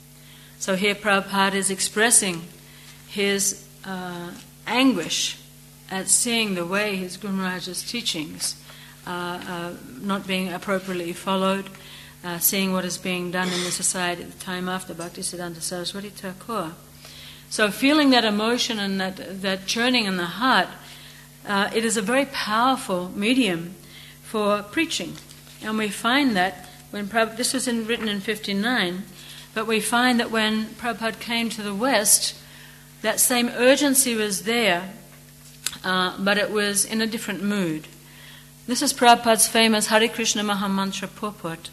So here Prabhupada is expressing his uh, anguish at seeing the way his Guru Maharaj's teachings uh, uh, not being appropriately followed, uh, seeing what is being done in the society at the time after Bhaktisiddhanta Saraswati Thakur. So feeling that emotion and that, that churning in the heart, uh, it is a very powerful medium for preaching. And we find that when Prabhupada, this was in, written in fifty-nine, but we find that when Prabhupada came to the West, That same urgency was there, uh, but it was in a different mood. This is Prabhupada's famous Hare Krishna Mahamantra purport.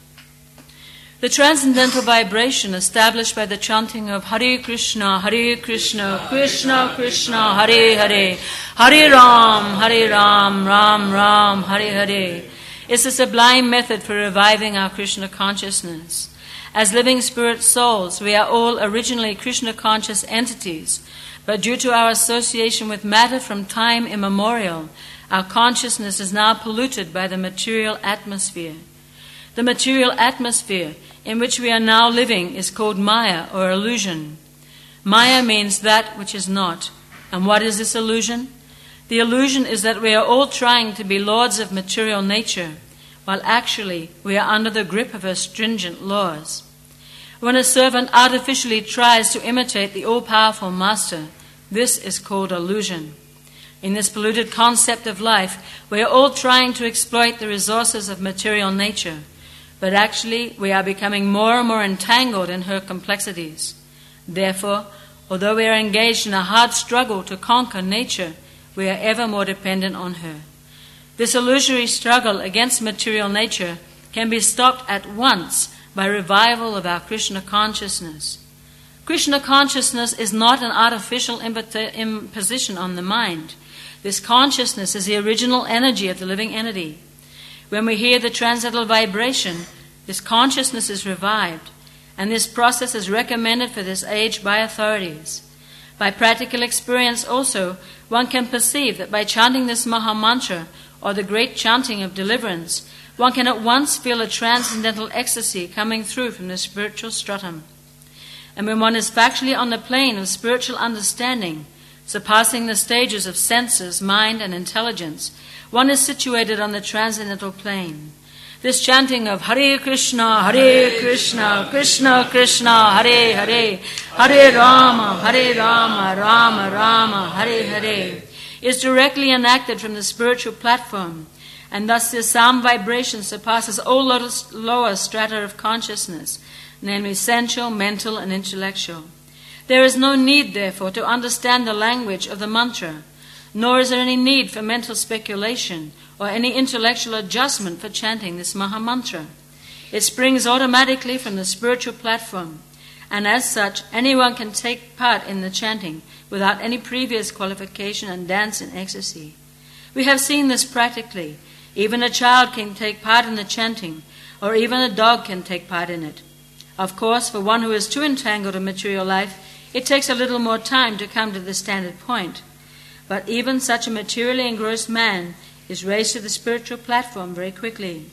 The transcendental vibration established by the chanting of Hare Krishna, Hare Krishna, Krishna Krishna, Hare Hare, Hare Ram, Hare Ram, Ram Ram, Hare Hare, is a sublime method for reviving our Krishna consciousness. As living spirit souls, we are all originally Krishna conscious entities, but due to our association with matter from time immemorial, our consciousness is now polluted by the material atmosphere. The material atmosphere in which we are now living is called Maya, or illusion. Maya means that which is not. And what is this illusion? The illusion is that we are all trying to be lords of material nature, while actually we are under the grip of her stringent laws. When a servant artificially tries to imitate the all-powerful master, this is called illusion. In this polluted concept of life, we are all trying to exploit the resources of material nature, but actually we are becoming more and more entangled in her complexities. Therefore, although we are engaged in a hard struggle to conquer nature, we are ever more dependent on her. This illusory struggle against material nature can be stopped at once by revival of our Krishna consciousness. Krishna consciousness is not an artificial imposition on the mind. This consciousness is the original energy of the living entity. When we hear the transcendental vibration, this consciousness is revived, and this process is recommended for this age by authorities. By practical experience also, one can perceive that by chanting this Maha Mantra, or the great chanting of deliverance, one can at once feel a transcendental ecstasy coming through from the spiritual stratum. And when one is factually on the plane of spiritual understanding, surpassing the stages of senses, mind, and intelligence, one is situated on the transcendental plane. This chanting of Hare Krishna, Hare Krishna, Krishna Krishna, Hare Hare, Hare Rama, Hare Rama, Rama Rama, Hare Hare, is directly enacted from the spiritual platform, and thus this sound vibration surpasses all lower strata of consciousness, namely sensual, mental, and intellectual. There is no need, therefore, to understand the language of the mantra, nor is there any need for mental speculation or any intellectual adjustment for chanting this Maha Mantra. It springs automatically from the spiritual platform, and as such, anyone can take part in the chanting without any previous qualification and dance in ecstasy. We have seen this practically. Even a child can take part in the chanting, or even a dog can take part in it. Of course, for one who is too entangled in material life, it takes a little more time to come to the standard point. But even such a materially engrossed man is raised to the spiritual platform very quickly.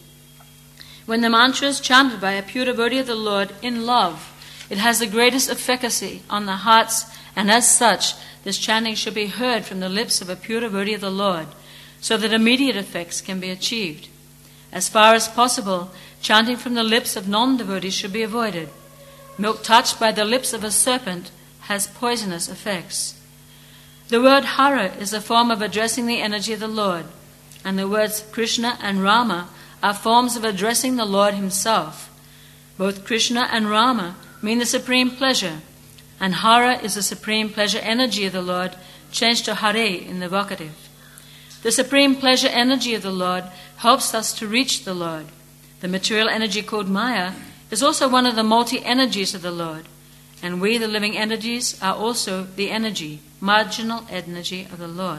When the mantra is chanted by a pure devotee of the Lord in love, it has the greatest efficacy on the hearts, and as such, this chanting should be heard from the lips of a pure devotee of the Lord, so that immediate effects can be achieved. As far as possible, chanting from the lips of non-devotees should be avoided. Milk touched by the lips of a serpent has poisonous effects. The word Hara is a form of addressing the energy of the Lord, and the words Krishna and Rama are forms of addressing the Lord himself. Both Krishna and Rama mean the supreme pleasure, and Hara is the supreme pleasure energy of the Lord, changed to Hare in the vocative. The supreme pleasure energy of the Lord helps us to reach the Lord. The material energy called Maya is also one of the multi-energies of the Lord, and we, the living entities, are also the energy, marginal energy of the Lord.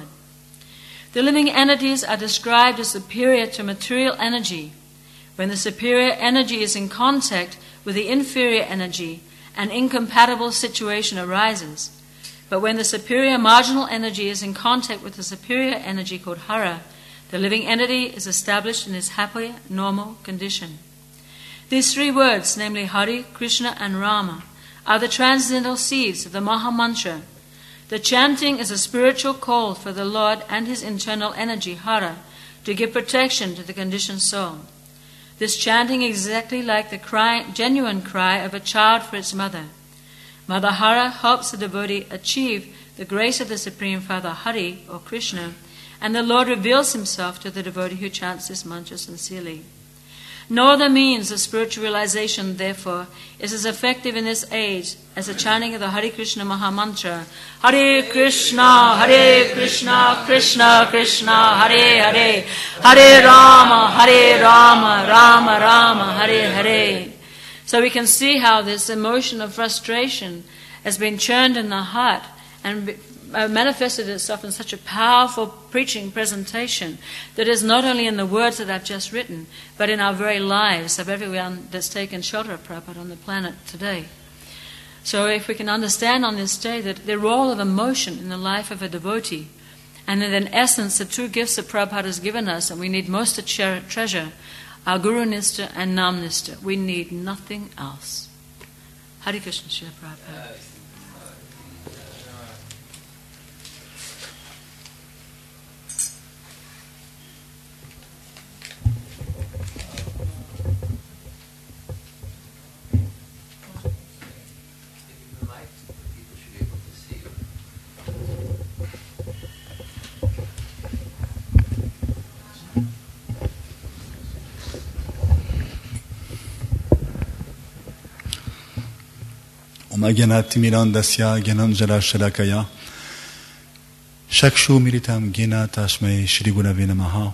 The living entities are described as superior to material energy. When the superior energy is in contact with the inferior energy, an incompatible situation arises. But when the superior marginal energy is in contact with the superior energy called Hara, the living entity is established in its happy, normal condition. These three words, namely Hare, Krishna, and Rama, are the transcendental seeds of the Maha Mantra. The chanting is a spiritual call for the Lord and his internal energy, Hara, to give protection to the conditioned soul. This chanting is exactly like the cry, genuine cry of a child for its mother. Mother Hara helps the devotee achieve the grace of the Supreme Father Hari, or Krishna, and the Lord reveals himself to the devotee who chants this mantra sincerely. No other means of spiritual realization, therefore, is as effective in this age as the chanting of the Hare Krishna Mahamantra. Hare Krishna, Hare Krishna, Krishna Krishna, Hare Hare, Hare Rama, Hare Rama, Rama Rama, Hare Hare. So we can see how this emotion of frustration has been churned in the heart and manifested itself in such a powerful preaching presentation that is not only in the words that I've just written, but in our very lives of everyone that's taken shelter of Prabhupada on the planet today. So if we can understand on this day that the role of emotion in the life of a devotee, and that in essence the two gifts that Prabhupada has given us and we need most to cher- treasure are Guru Nishta and Nam Nishta. We need nothing else. Hare Krishna, Srila Prabhupada. Gyanati Mirandasya Gyananjala Shalakaya Shakshu Militam Gyana Tashmai Shri Gurave Namaha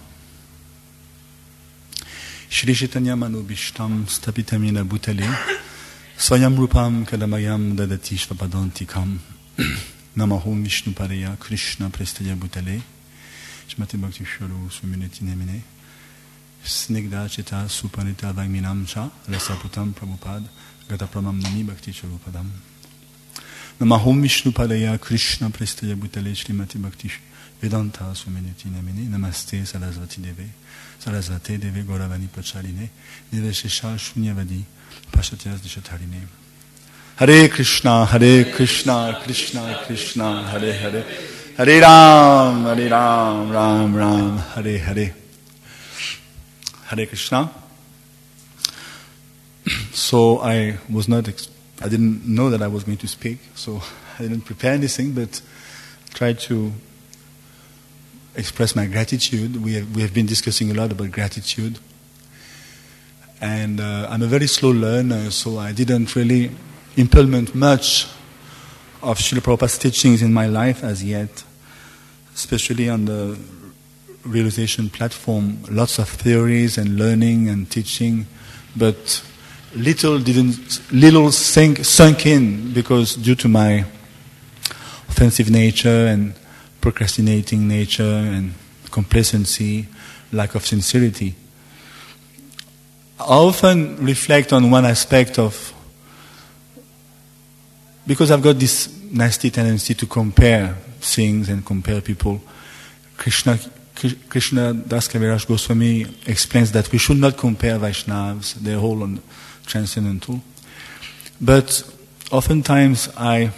Shri Chaitanya Manubhishtam Stapitamina Bhutale Swayam Rupam Kadamayam Dadati Shvapadantikam Namahom Vishnu Paraya Krishna Prestaya Bhutale Shmati Bhakti Shuru Swiminati Nemine Snigda Chita Supanita Vaiminam Cha Rasaputam Prabhupada Gata Pramam Nami Bhakti Charupadam Namahom Vishnu Padaya Krishna Prestaya Bhutale Srimati Bhakti Vedanta Swaminiti Namine Namaste Sarasvati Deve Sarasvate Deve Gauravani Pachaline Niveshesha Shunyavadi Pashatyas Dishatarine Hare Krishna Hare Krishna Krishna Krishna Hare Hare Hare Ram Hare Ram Ram Ram Hare Hare Hare Krishna. So I was not, I didn't know that I was going to speak, so I didn't prepare anything, but tried to express my gratitude. We have, we have been discussing a lot about gratitude. And uh, I'm a very slow learner, so I didn't really implement much of Srila Prabhupada's teachings in my life as yet, especially on the realization platform. Lots of theories and learning and teaching, but little didn't, little sink, sunk in because due to my offensive nature and procrastinating nature and complacency, lack of sincerity. I often reflect on one aspect of, because I've got this nasty tendency to compare things and compare people. Krishna Krishna Das Kaviraj Goswami explains that we should not compare Vaishnavas, they're all on transcendental. But oftentimes I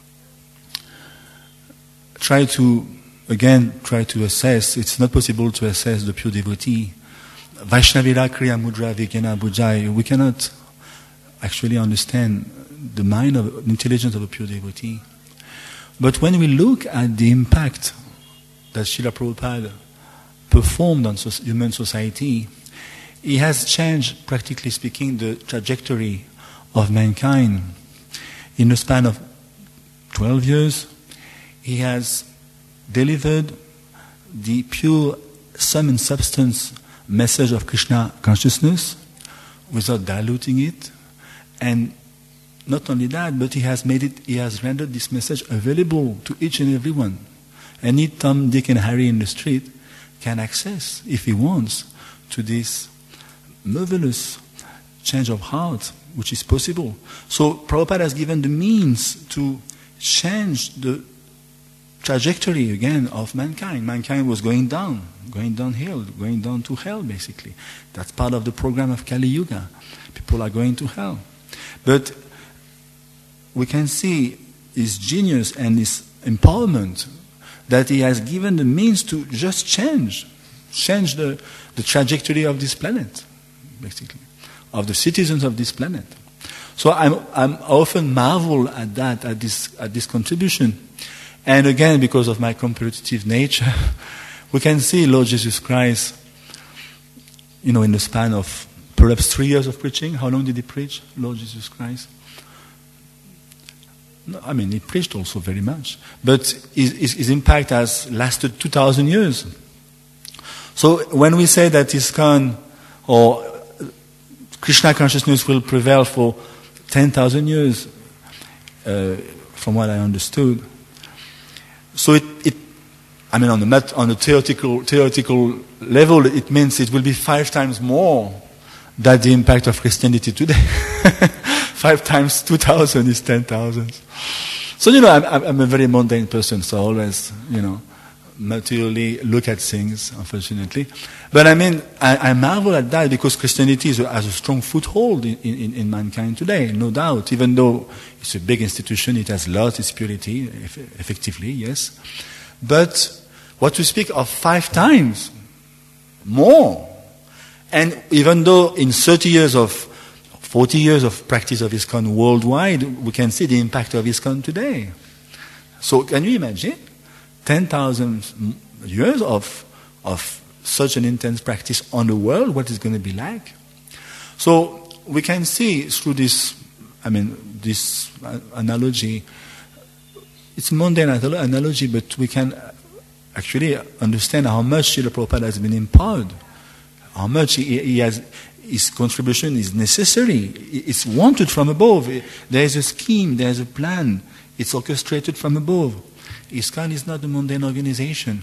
try to, again, try to assess, it's not possible to assess the pure devotee. Vaishnavira Kriya Mudra Vigyana Bhujai, we cannot actually understand the mind of, the intelligence of a pure devotee. But when we look at the impact that Srila Prabhupada performed on so- human society, he has changed, practically speaking, the trajectory of mankind. In a span of twelve years, he has delivered the pure sum and substance message of Krishna consciousness without diluting it. And not only that, but he has made it, he has rendered this message available to each and every one. Any Tom, Dick and Harry in the street can access, if he wants, to this marvelous change of heart, which is possible. So Prabhupada has given the means to change the trajectory again of mankind. Mankind was going down, going downhill, going down to hell basically. That's part of the program of Kali Yuga. People are going to hell. But we can see his genius and his empowerment, that he has given the means to just change, change the, the trajectory of this planet, basically, of the citizens of this planet. So I'm, I'm often marvel at that, at this, at this contribution. And again, because of my competitive nature, we can see Lord Jesus Christ, you know, in the span of perhaps three years of preaching. How long did he preach, Lord Jesus Christ? No, I mean, he preached also very much. But his, his, his impact has lasted two thousand years. So when we say that ISKCON or Krishna consciousness will prevail for ten thousand years, uh, from what I understood, so it, it I mean, on the mat, on the theoretical theoretical level, it means it will be five times more than the impact of Christianity today. Five times two thousand is ten thousand. So you know, I'm, I'm a very mundane person, so I always, you know, materially look at things, unfortunately. But I mean, I, I marvel at that because Christianity is a, has a strong foothold in, in, in mankind today, no doubt. Even though it's a big institution, it has lost its purity, eff- effectively, yes. But what to speak of five times more. And even though in thirty years of, forty years of practice of ISKCON worldwide, we can see the impact of ISKCON today. So can you imagine? ten thousand years of, of such an intense practice on the world, what is going to be like? So we can see through this, I mean, this analogy, it's a mundane analogy, but we can actually understand how much Srila Prabhupada has been empowered, how much he, he has, his contribution is necessary, it's wanted from above. There is a scheme, there is a plan, it's orchestrated from above. ISKCON is not a mundane organization.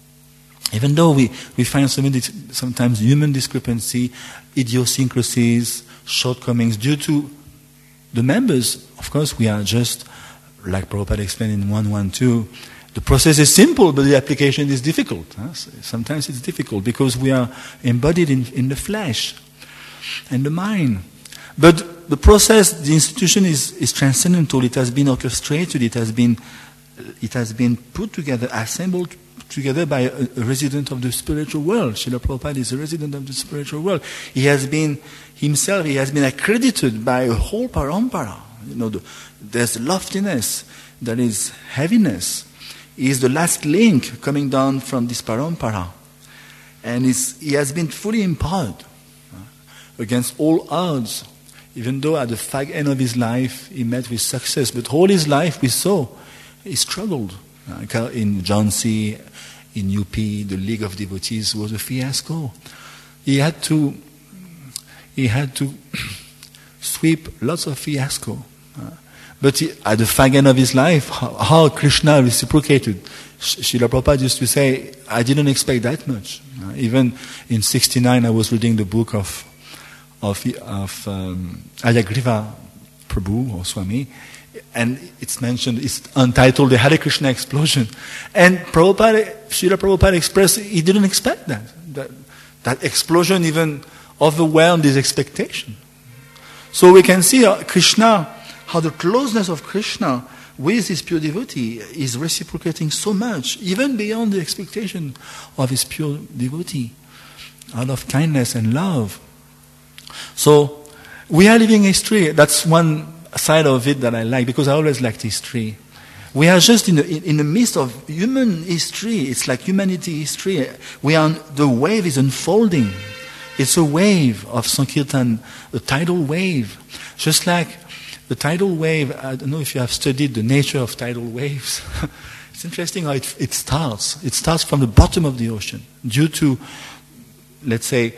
Even though we, we find some, sometimes human discrepancy, idiosyncrasies, shortcomings due to the members, of course we are just, like Prabhupada explained in one twelve, the process is simple, but the application is difficult. Huh? Sometimes it's difficult because we are embodied in, in the flesh and the mind. But the process, the institution is, is transcendental. It has been orchestrated. It has been, it has been put together, assembled together by a, a resident of the spiritual world. Srila Prabhupada is a resident of the spiritual world. He has been himself. He has been accredited by a whole parampara. You know, the, there's loftiness, there is heaviness. He is the last link coming down from this parampara. And he has been fully empowered uh, against all odds. Even though at the fag end of his life he met with success. But all his life we saw, he struggled. Uh, in Jhansi, in U P, the League of Devotees was a fiasco. He had to, he had to sweep lots of fiasco. Uh, But he, at the fag end of his life, how, how Krishna reciprocated. Srila Prabhupada used to say, I didn't expect that much. Uh, even in sixty-nine, I was reading the book of of, of um, Ayagriva Prabhu or Swami, and it's mentioned, it's untitled, The Hare Krishna Explosion. And Prabhupada, Srila Prabhupada expressed, he didn't expect that. That, that explosion even overwhelmed his expectation. So we can see uh, Krishna, how the closeness of Krishna with his pure devotee is reciprocating so much, even beyond the expectation of his pure devotee, out of kindness and love. So, we are living history. That's one side of it that I like, because I always liked history. We are just in the, in, in the midst of human history. It's like humanity history. We are, the wave is unfolding. It's a wave of Sankirtan, a tidal wave. Just like the tidal wave, I don't know if you have studied the nature of tidal waves. It's interesting how it, it starts. It starts from the bottom of the ocean due to, let's say,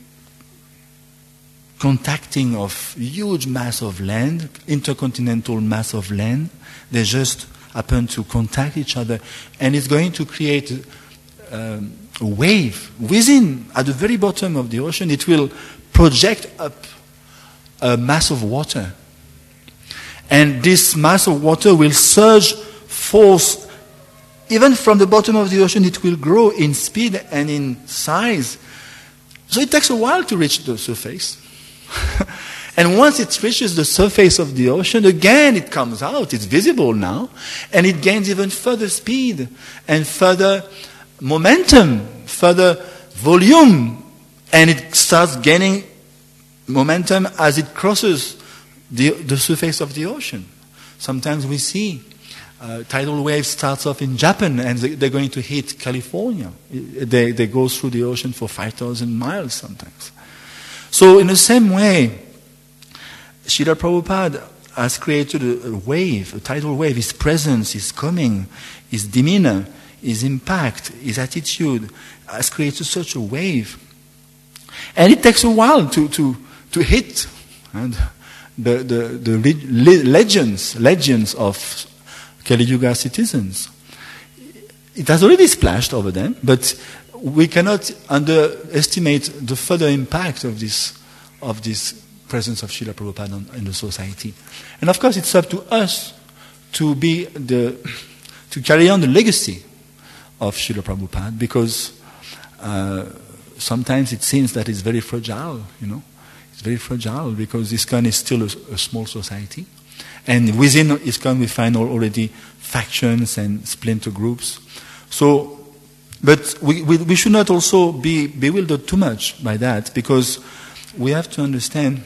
contacting of huge mass of land, intercontinental mass of land. They just happen to contact each other, and it's going to create um, a wave within, at the very bottom of the ocean. It will project up a mass of water. And this mass of water will surge forth, even from the bottom of the ocean. It will grow in speed and in size. So it takes a while to reach the surface. And once it reaches the surface of the ocean, again it comes out, it's visible now, and it gains even further speed and further momentum, further volume, and it starts gaining momentum as it crosses the, the surface of the ocean. Sometimes we see uh, tidal waves starts off in Japan and they, they're going to hit California. They, they go through the ocean for five thousand miles sometimes. So in the same way, Srila Prabhupada has created a, a wave, a tidal wave. His presence, his coming, his demeanor, his impact, his attitude has created such a wave. And it takes a while to, to, to hit and the, the, the le- legends, legends of Kali Yuga citizens. It has already splashed over them, but we cannot underestimate the further impact of this, of this presence of Srila Prabhupada in the society. And of course, it's up to us to be the, to carry on the legacy of Srila Prabhupada, because uh, sometimes it seems that it's very fragile, you know. It's very fragile because ISKCON is still a, a small society. And within ISKCON we find already factions and splinter groups. So, but we, we, we should not also be bewildered too much by that, because we have to understand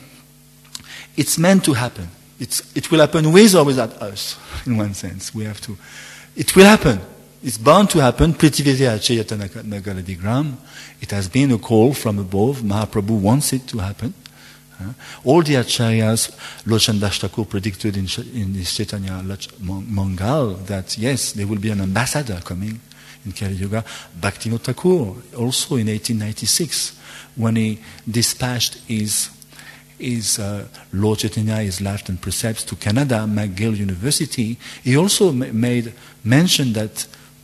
it's meant to happen. It's, it will happen with or without us, in one sense. We have to. It will happen. It's bound to happen. Pritivete Achayatana Nagaladigram. It has been a call from above. Mahaprabhu wants it to happen. Uh, all the acharyas, Lochan Das Thakur predicted in, in this Chaitanya Mangal that yes, there will be an ambassador coming in Kali Yuga. Bhaktivinoda Thakur also in eighteen ninety-six, when he dispatched his his uh, Lord Chaitanya, his life and precepts to Canada, McGill University, he also ma- made mention that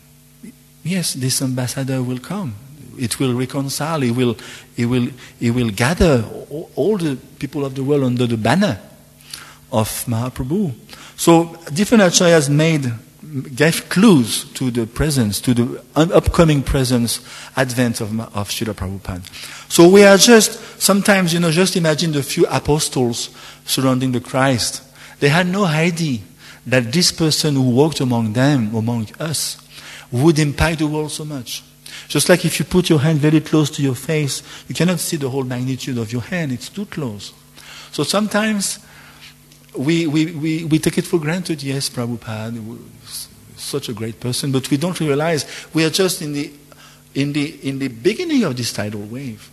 yes, this ambassador will come. It will reconcile. He will, he will, he will gather all, all the people of the world under the banner of Mahaprabhu. So different acharyas made, gave clues to the presence, to the upcoming presence, advent of, of Srila Prabhupada. So we are just, sometimes, you know, just imagine the few apostles surrounding the Christ. They had no idea that this person who walked among them, among us, would impact the world so much. Just like if you put your hand very close to your face, you cannot see the whole magnitude of your hand. It's too close. So sometimes we, we, we, we take it for granted. Yes, Prabhupada, such a great person, but we don't realize we are just in the, in the, in the beginning of this tidal wave.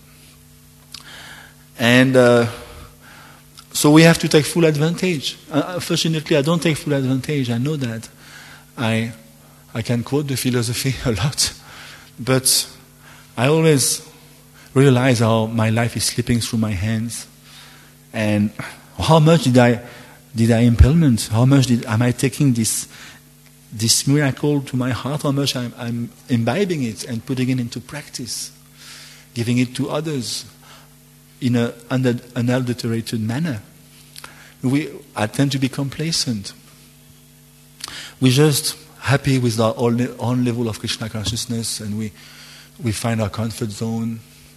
And uh, so we have to take full advantage. Uh, fortunately, I don't take full advantage. I know that. I, I can quote the philosophy a lot. But I always realize how my life is slipping through my hands, and how much did I did I implement? How much did am I taking this this miracle to my heart? How much I'm, I'm imbibing it and putting it into practice, giving it to others in a under, unadulterated manner? We I tend to be complacent. We just happy with our own, own level of Krishna consciousness, and we we find our comfort zone.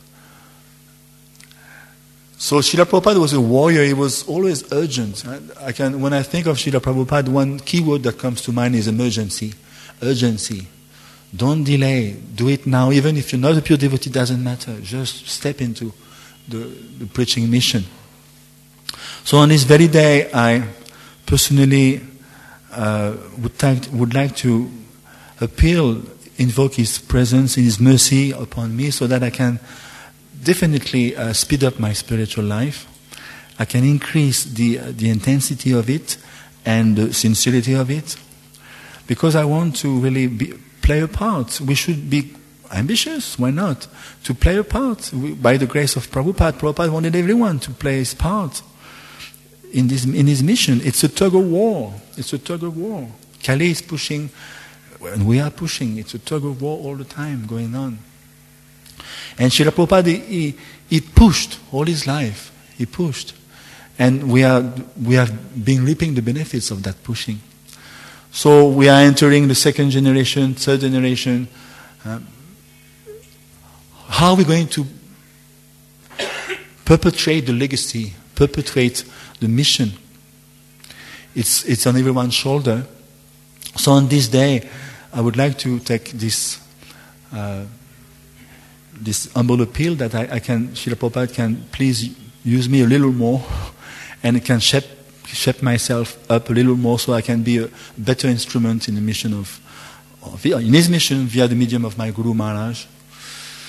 So Srila Prabhupada was a warrior. He was always urgent. I can, when I think of Srila Prabhupada, one key word that comes to mind is emergency, urgency. Don't delay. Do it now. Even if you're not a pure devotee, it doesn't matter. Just step into the, the preaching mission. So on this very day, I personally Uh, would, like, would like to appeal, invoke His presence, His mercy upon me, so that I can definitely uh, speed up my spiritual life. I can increase the uh, the intensity of it and the sincerity of it, because I want to really be, play a part. We should be ambitious. Why not? To play a part. We, by the grace of Prabhupada, Prabhupada wanted everyone to play his part in this in his mission. It's a tug of war. It's a tug of war. Kali is pushing, and we are pushing. It's a tug of war all the time going on. And Srila Prabhupada, he, he pushed all his life. He pushed. And we are we have been reaping the benefits of that pushing. So we are entering the second generation, third generation. Um, how are we going to perpetrate the legacy, perpetrate the mission? It's it's on everyone's shoulder. So on this day, I would like to take this uh, this humble appeal that I, I can, Srila Prabhupada can please use me a little more, and can shape shape myself up a little more, so I can be a better instrument in the mission of, of in his mission via the medium of my Guru Maharaj.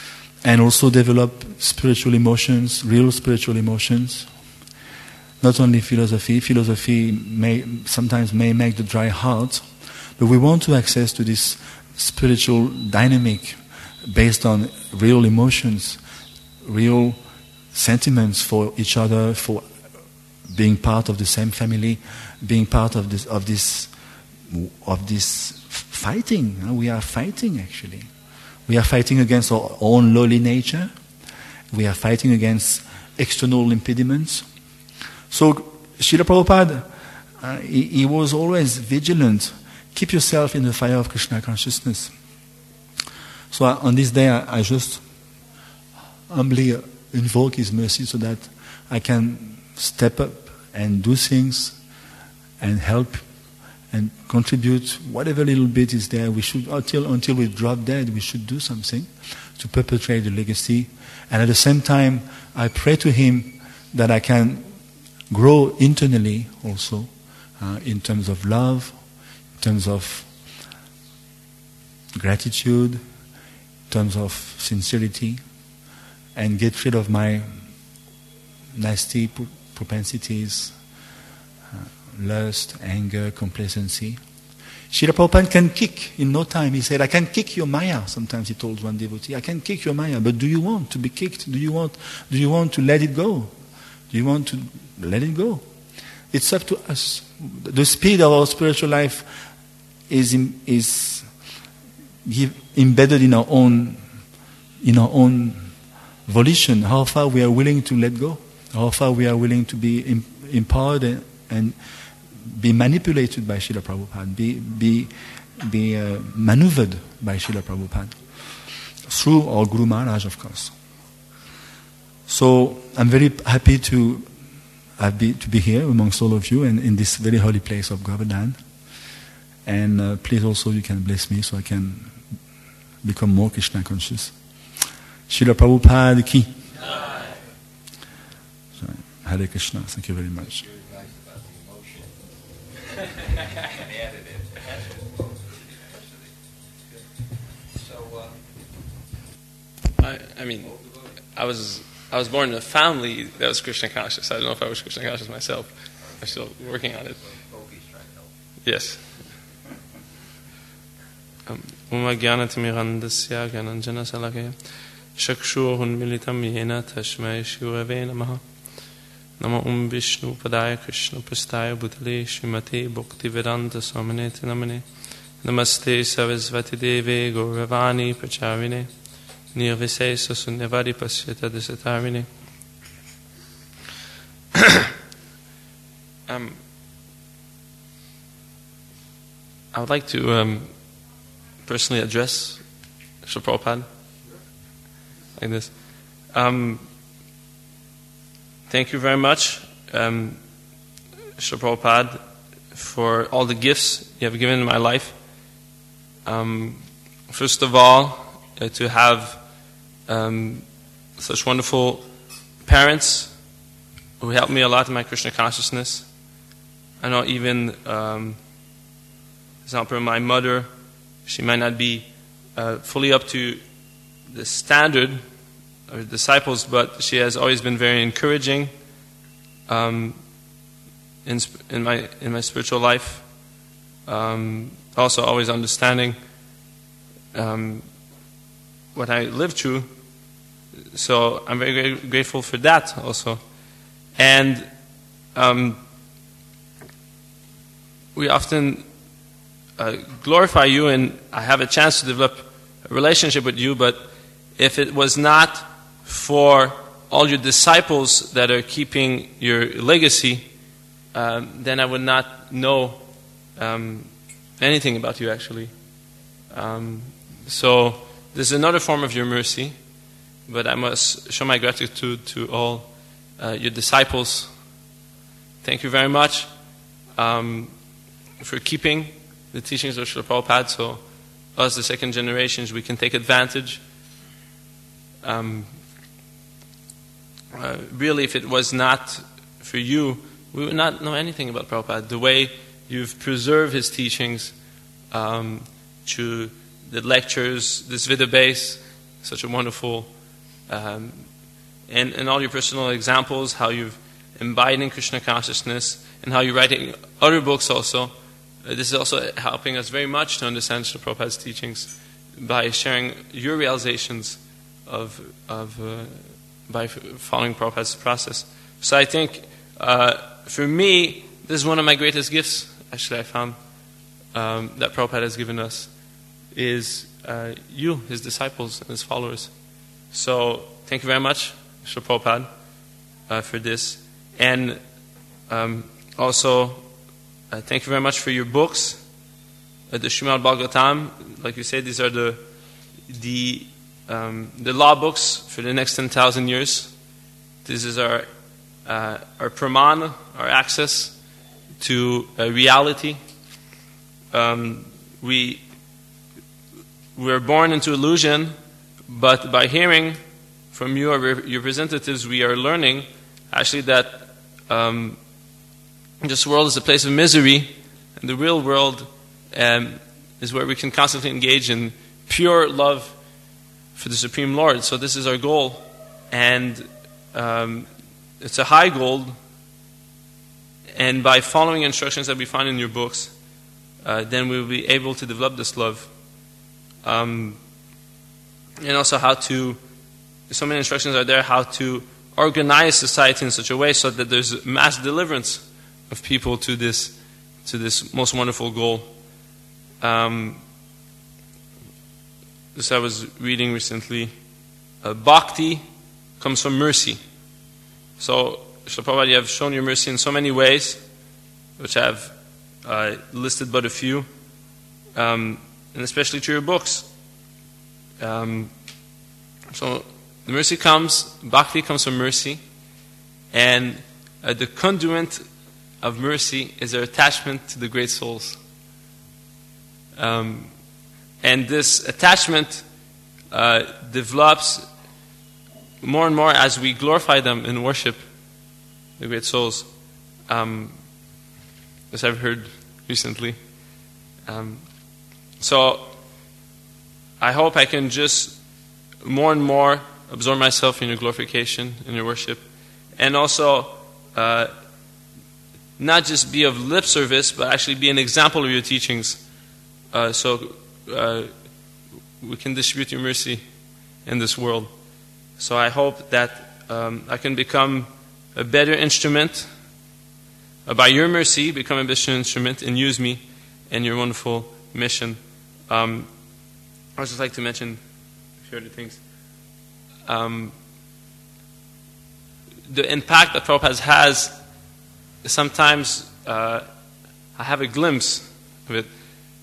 and also develop spiritual emotions, real spiritual emotions. Not only philosophy. Philosophy may sometimes may make the dry heart, but we want to access to this spiritual dynamic based on real emotions, real sentiments for each other, for being part of the same family, being part of this of this of this fighting. You know, we are fighting actually. We are fighting against our own lowly nature. We are fighting against external impediments. So Srila Prabhupada, uh, he, he was always vigilant. Keep yourself in the fire of Krishna consciousness. So uh, on this day, I, I just humbly invoke His mercy so that I can step up and do things and help and contribute whatever little bit is there. We should, until until we drop dead, we should do something to perpetuate the legacy. And at the same time, I pray to Him that I can grow internally also, uh, in terms of love, in terms of gratitude, in terms of sincerity, and get rid of my nasty propensities, uh, lust, anger, complacency. Srila Prabhupada can kick in no time. He said, I can kick your Maya. Sometimes he told one devotee, I can kick your Maya, but do you want to be kicked? Do you want, do you want to let it go? Do you want to let it go? It's up to us. The speed of our spiritual life is in, is give, embedded in our own in our own volition. How far we are willing to let go? How far we are willing to be em, empowered and, and be manipulated by Srila Prabhupada, be be be uh, maneuvered by Srila Prabhupada through our Guru Maharaj, of course. So I'm very happy to have be, to be here amongst all of you and in this very holy place of Govardhan. And uh, please also you can bless me so I can become more Krishna conscious. Srila Prabhupada ki. So, Hare Krishna. Thank you very much. I, I mean, I was I was born in a family that was Krishna conscious. I don't know if I was Krishna conscious myself. I'm still working on it. Yes. Uma Gyanatimirandasya Gyananjana Salakaya Shakshurun Militam Yena Tashmai Shurave Namaha Nama Om Vishnu Padaya Krishna Prastaya Bhutale Srimate Bhakti Vedanta Swaminete Namane Namaste Sarasvati Deve Gauravani Pracharine Nirvisesa Sunyavari Pasyata Desatarine. um, I would like to um, personally address Srila Prabhupada like this. Um, thank you very much, um, Srila Prabhupada, for all the gifts you have given in my life. Um, first of all, uh, to have um, such wonderful parents who helped me a lot in my Krishna consciousness. I know even, um, for example, my mother, she might not be uh, fully up to the standard of disciples, but she has always been very encouraging um, in in my in my spiritual life. Um, also, always understanding um, what I lived through. So I'm very, very grateful for that also. And um, we often uh, glorify you, and I have a chance to develop a relationship with you, but if it was not for all your disciples that are keeping your legacy, um, then I would not know um, anything about you actually. Um, so this is another form of your mercy, but I must show my gratitude to all uh, your disciples. Thank you very much um, for keeping the teachings of Srila Prabhupada, so us, the second generations, we can take advantage. Um, uh, really, if it was not for you, we would not know anything about Prabhupada. The way you've preserved his teachings um, through the lectures, this Vida base, such a wonderful um, and, and all your personal examples, how you've embodied in Krishna consciousness, and how you're writing other books also. Uh, this is also helping us very much to understand Srila Prabhupada's teachings by sharing your realizations of, of uh, by f- following Prabhupada's process. So I think, uh, for me, this is one of my greatest gifts, actually, I found, um, that Prabhupada has given us, is uh, you, his disciples and his followers. So thank you very much, Srila Prabhupada, uh, for this. And um, also, uh, thank you very much for your books. Uh, the Srimad Bhagavatam, like you said, these are the the um, the law books for the next ten thousand years. This is our uh, our praman, our access to uh, reality. Um, we we're born into illusion, but by hearing from you, our, your representatives, we are learning actually that um, this world is a place of misery, and the real world um, is where we can constantly engage in pure love for the Supreme Lord. So this is our goal, and um, it's a high goal. And by following instructions that we find in your books, uh, then we will be able to develop this love. Um, and also how to, so many instructions are there, how to organize society in such a way so that there's mass deliverance of people to this to this most wonderful goal. Um, this I was reading recently. Uh, Bhakti comes from mercy. So, Srila Prabhupada, you have shown your mercy in so many ways, which I have uh, listed but a few, um, and especially through your books. Um, so, the mercy comes, Bhakti comes from mercy, and uh, the conduit of mercy is our attachment to the great souls. Um, and this attachment uh, develops more and more as we glorify them in worship, the great souls, um, as I've heard recently. Um, so I hope I can just more and more absorb myself in your glorification, in your worship, and also uh, not just be of lip service, but actually be an example of your teachings, uh, so uh, we can distribute your mercy in this world. So I hope that um, I can become a better instrument, uh, by your mercy, become a better instrument and use me in your wonderful mission. Um, I would just like to mention a few other things. Um, the impact that Prabhupada has, sometimes uh, I have a glimpse of it.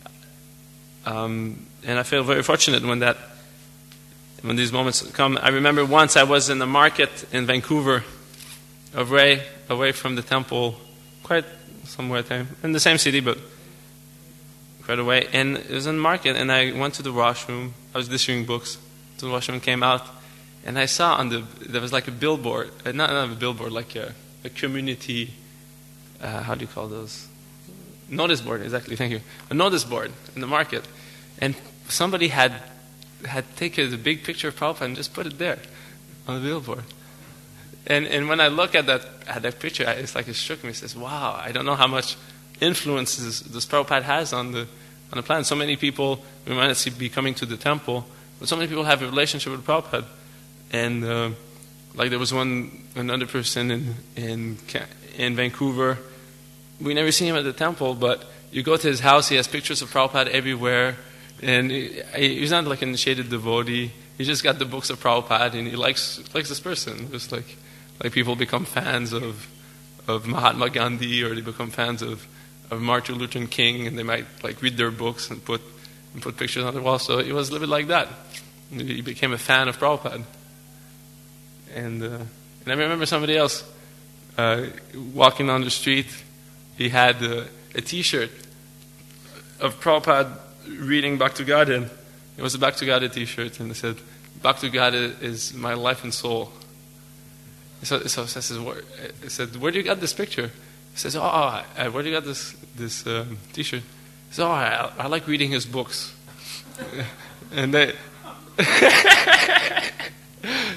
Um, and I feel very fortunate when that when these moments come. I remember once I was in the market in Vancouver, away away from the temple, quite somewhere there, in the same city, but quite away. And it was in the market, and I went to the washroom. I was distributing books to the washroom, came out, and I saw on the there was like a billboard, uh, not, not a billboard, like a, a community. Uh, how do you call those? Notice board, exactly. Thank you. A notice board in the market, and somebody had had taken a big picture of Prabhupada and just put it there on the billboard. And and when I look at that at that picture, I, it's like it struck me. It says, "Wow, I don't know how much influence this, this Prabhupada has on the on the planet." So many people we might see be coming to the temple, but so many people have a relationship with Prabhupada. And uh, like there was one another person in in in Vancouver. We never see him at the temple, but you go to his house, he has pictures of Prabhupada everywhere, and he, he's not like an initiated devotee. He just got the books of Prabhupada, and he likes likes this person. Just like like people become fans of of Mahatma Gandhi, or they become fans of, of Martin Luther King, and they might like read their books and put and put pictures on the wall. So he was a little bit like that. He became a fan of Prabhupada. And uh, and I remember somebody else uh, walking on the street. He had uh, a T-shirt of Prabhupada reading Bhakti Gada. It was a Bhakti Gada T-shirt, and it said, "Bhakti Gada is my life and soul." So, so I said, I said, "Where do you got this picture?" He says, "Oh, I, where do you got this this um, T-shirt?" He said, "Oh, I, I like reading his books." And they,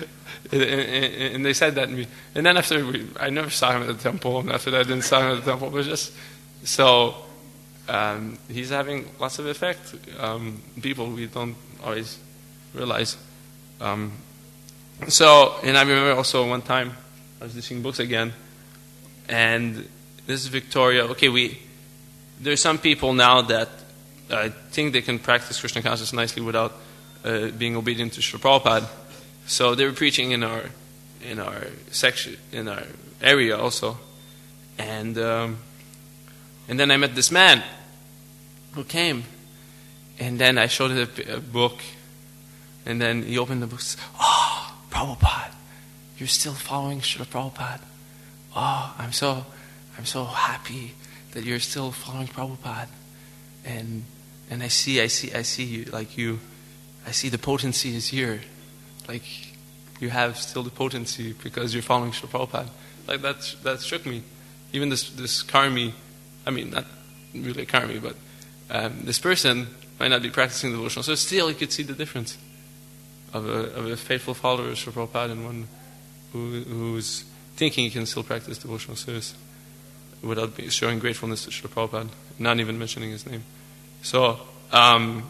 and, and, and they said that to me. And then after, we, I never saw him at the temple, and after that I didn't saw him at the temple. But just, so, um, he's having lots of effect. Um, people we don't always realize. Um, so, and I remember also one time, I was teaching books again, and this is Victoria. Okay, we, there's some people now that I think they can practice Krishna consciousness nicely without uh, being obedient to Srila Prabhupada. So they were preaching in our in our section, in our area also, and um, and then I met this man who came, and then I showed him a, a book, and then he opened the book. And said, "Oh, Prabhupada, you're still following Srila Prabhupada. Oh, I'm so I'm so happy that you're still following Prabhupada, and and I see I see I see you like you, I see the potency is here." Like, you have still the potency because you're following Srila Prabhupada. Like, that, that struck me. Even this this karmi, I mean, not really a karmi, but um, this person might not be practicing devotional. So still, you could see the difference of a, of a faithful follower of Srila Prabhupada and one who, who's thinking he can still practice devotional service without be showing gratefulness to Srila Prabhupada, not even mentioning his name. So, um,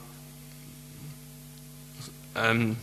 um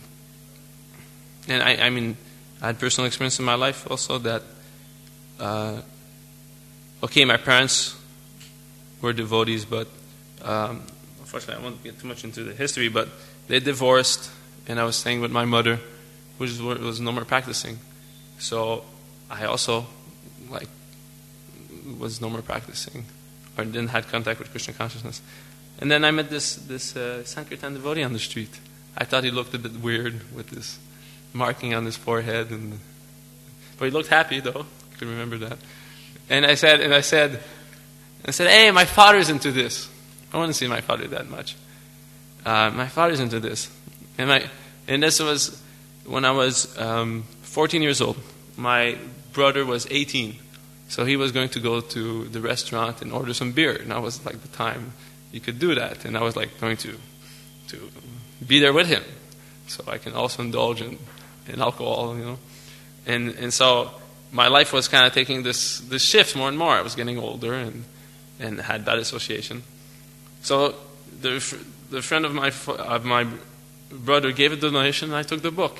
And I, I mean, I had personal experience in my life also that, uh, okay, my parents were devotees, but um, unfortunately I won't get too much into the history, but they divorced, and I was staying with my mother, which was no more practicing. So I also, like, was no more practicing, or didn't have contact with Krishna consciousness. And then I met this, this uh, Sankirtan devotee on the street. I thought he looked a bit weird with this marking on his forehead, and but he looked happy though. I can remember that. And I said, and I said, I said, "Hey, my father's into this." I wouldn't see my father that much. Uh, my father's into this, and my and this was when I was um, fourteen years old. My brother was eighteen, so he was going to go to the restaurant and order some beer, and I was like the time you could do that, and I was like going to to be there with him, so I can also indulge in. in alcohol, you know, and and so my life was kind of taking this this shift more and more. I was getting older and and had bad association. So the the friend of my of my brother gave a donation, and I took the book.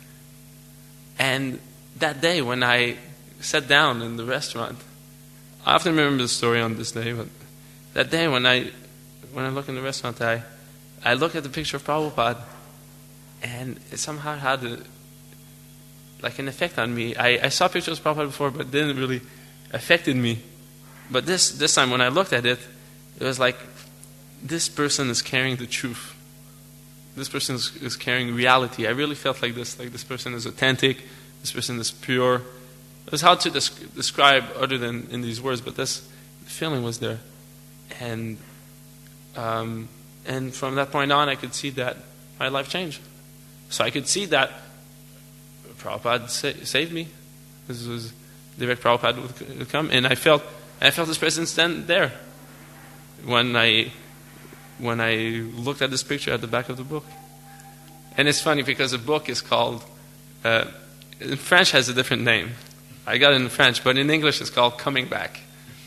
And that day when I sat down in the restaurant, I often remember the story on this day. But that day when I when I look in the restaurant, I I look at the picture of Prabhupada, and it somehow had a like an effect on me. I, I saw pictures of Prabhupada before, but it didn't really affected me. But this this time when I looked at it, it was like, this person is carrying the truth. This person is, is carrying reality. I really felt like this, like this person is authentic, this person is pure. It was hard to desc- describe other than in these words, but this feeling was there. And um, and from that point on, I could see that my life changed. So I could see that Prabhupada sa- saved me. This was direct Prabhupada would come, and I felt I felt His presence then there when I when I looked at this picture at the back of the book. And it's funny because the book is called uh, in French has a different name. I got it in French, but in English it's called Coming Back.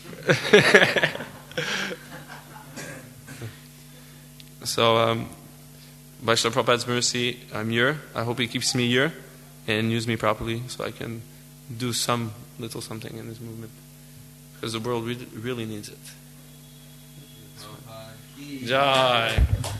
So um, by Srila Prabhupada's mercy, I'm here. I hope He keeps me here and use me properly so I can do some little something in this movement, because the world really, really needs it. Jai.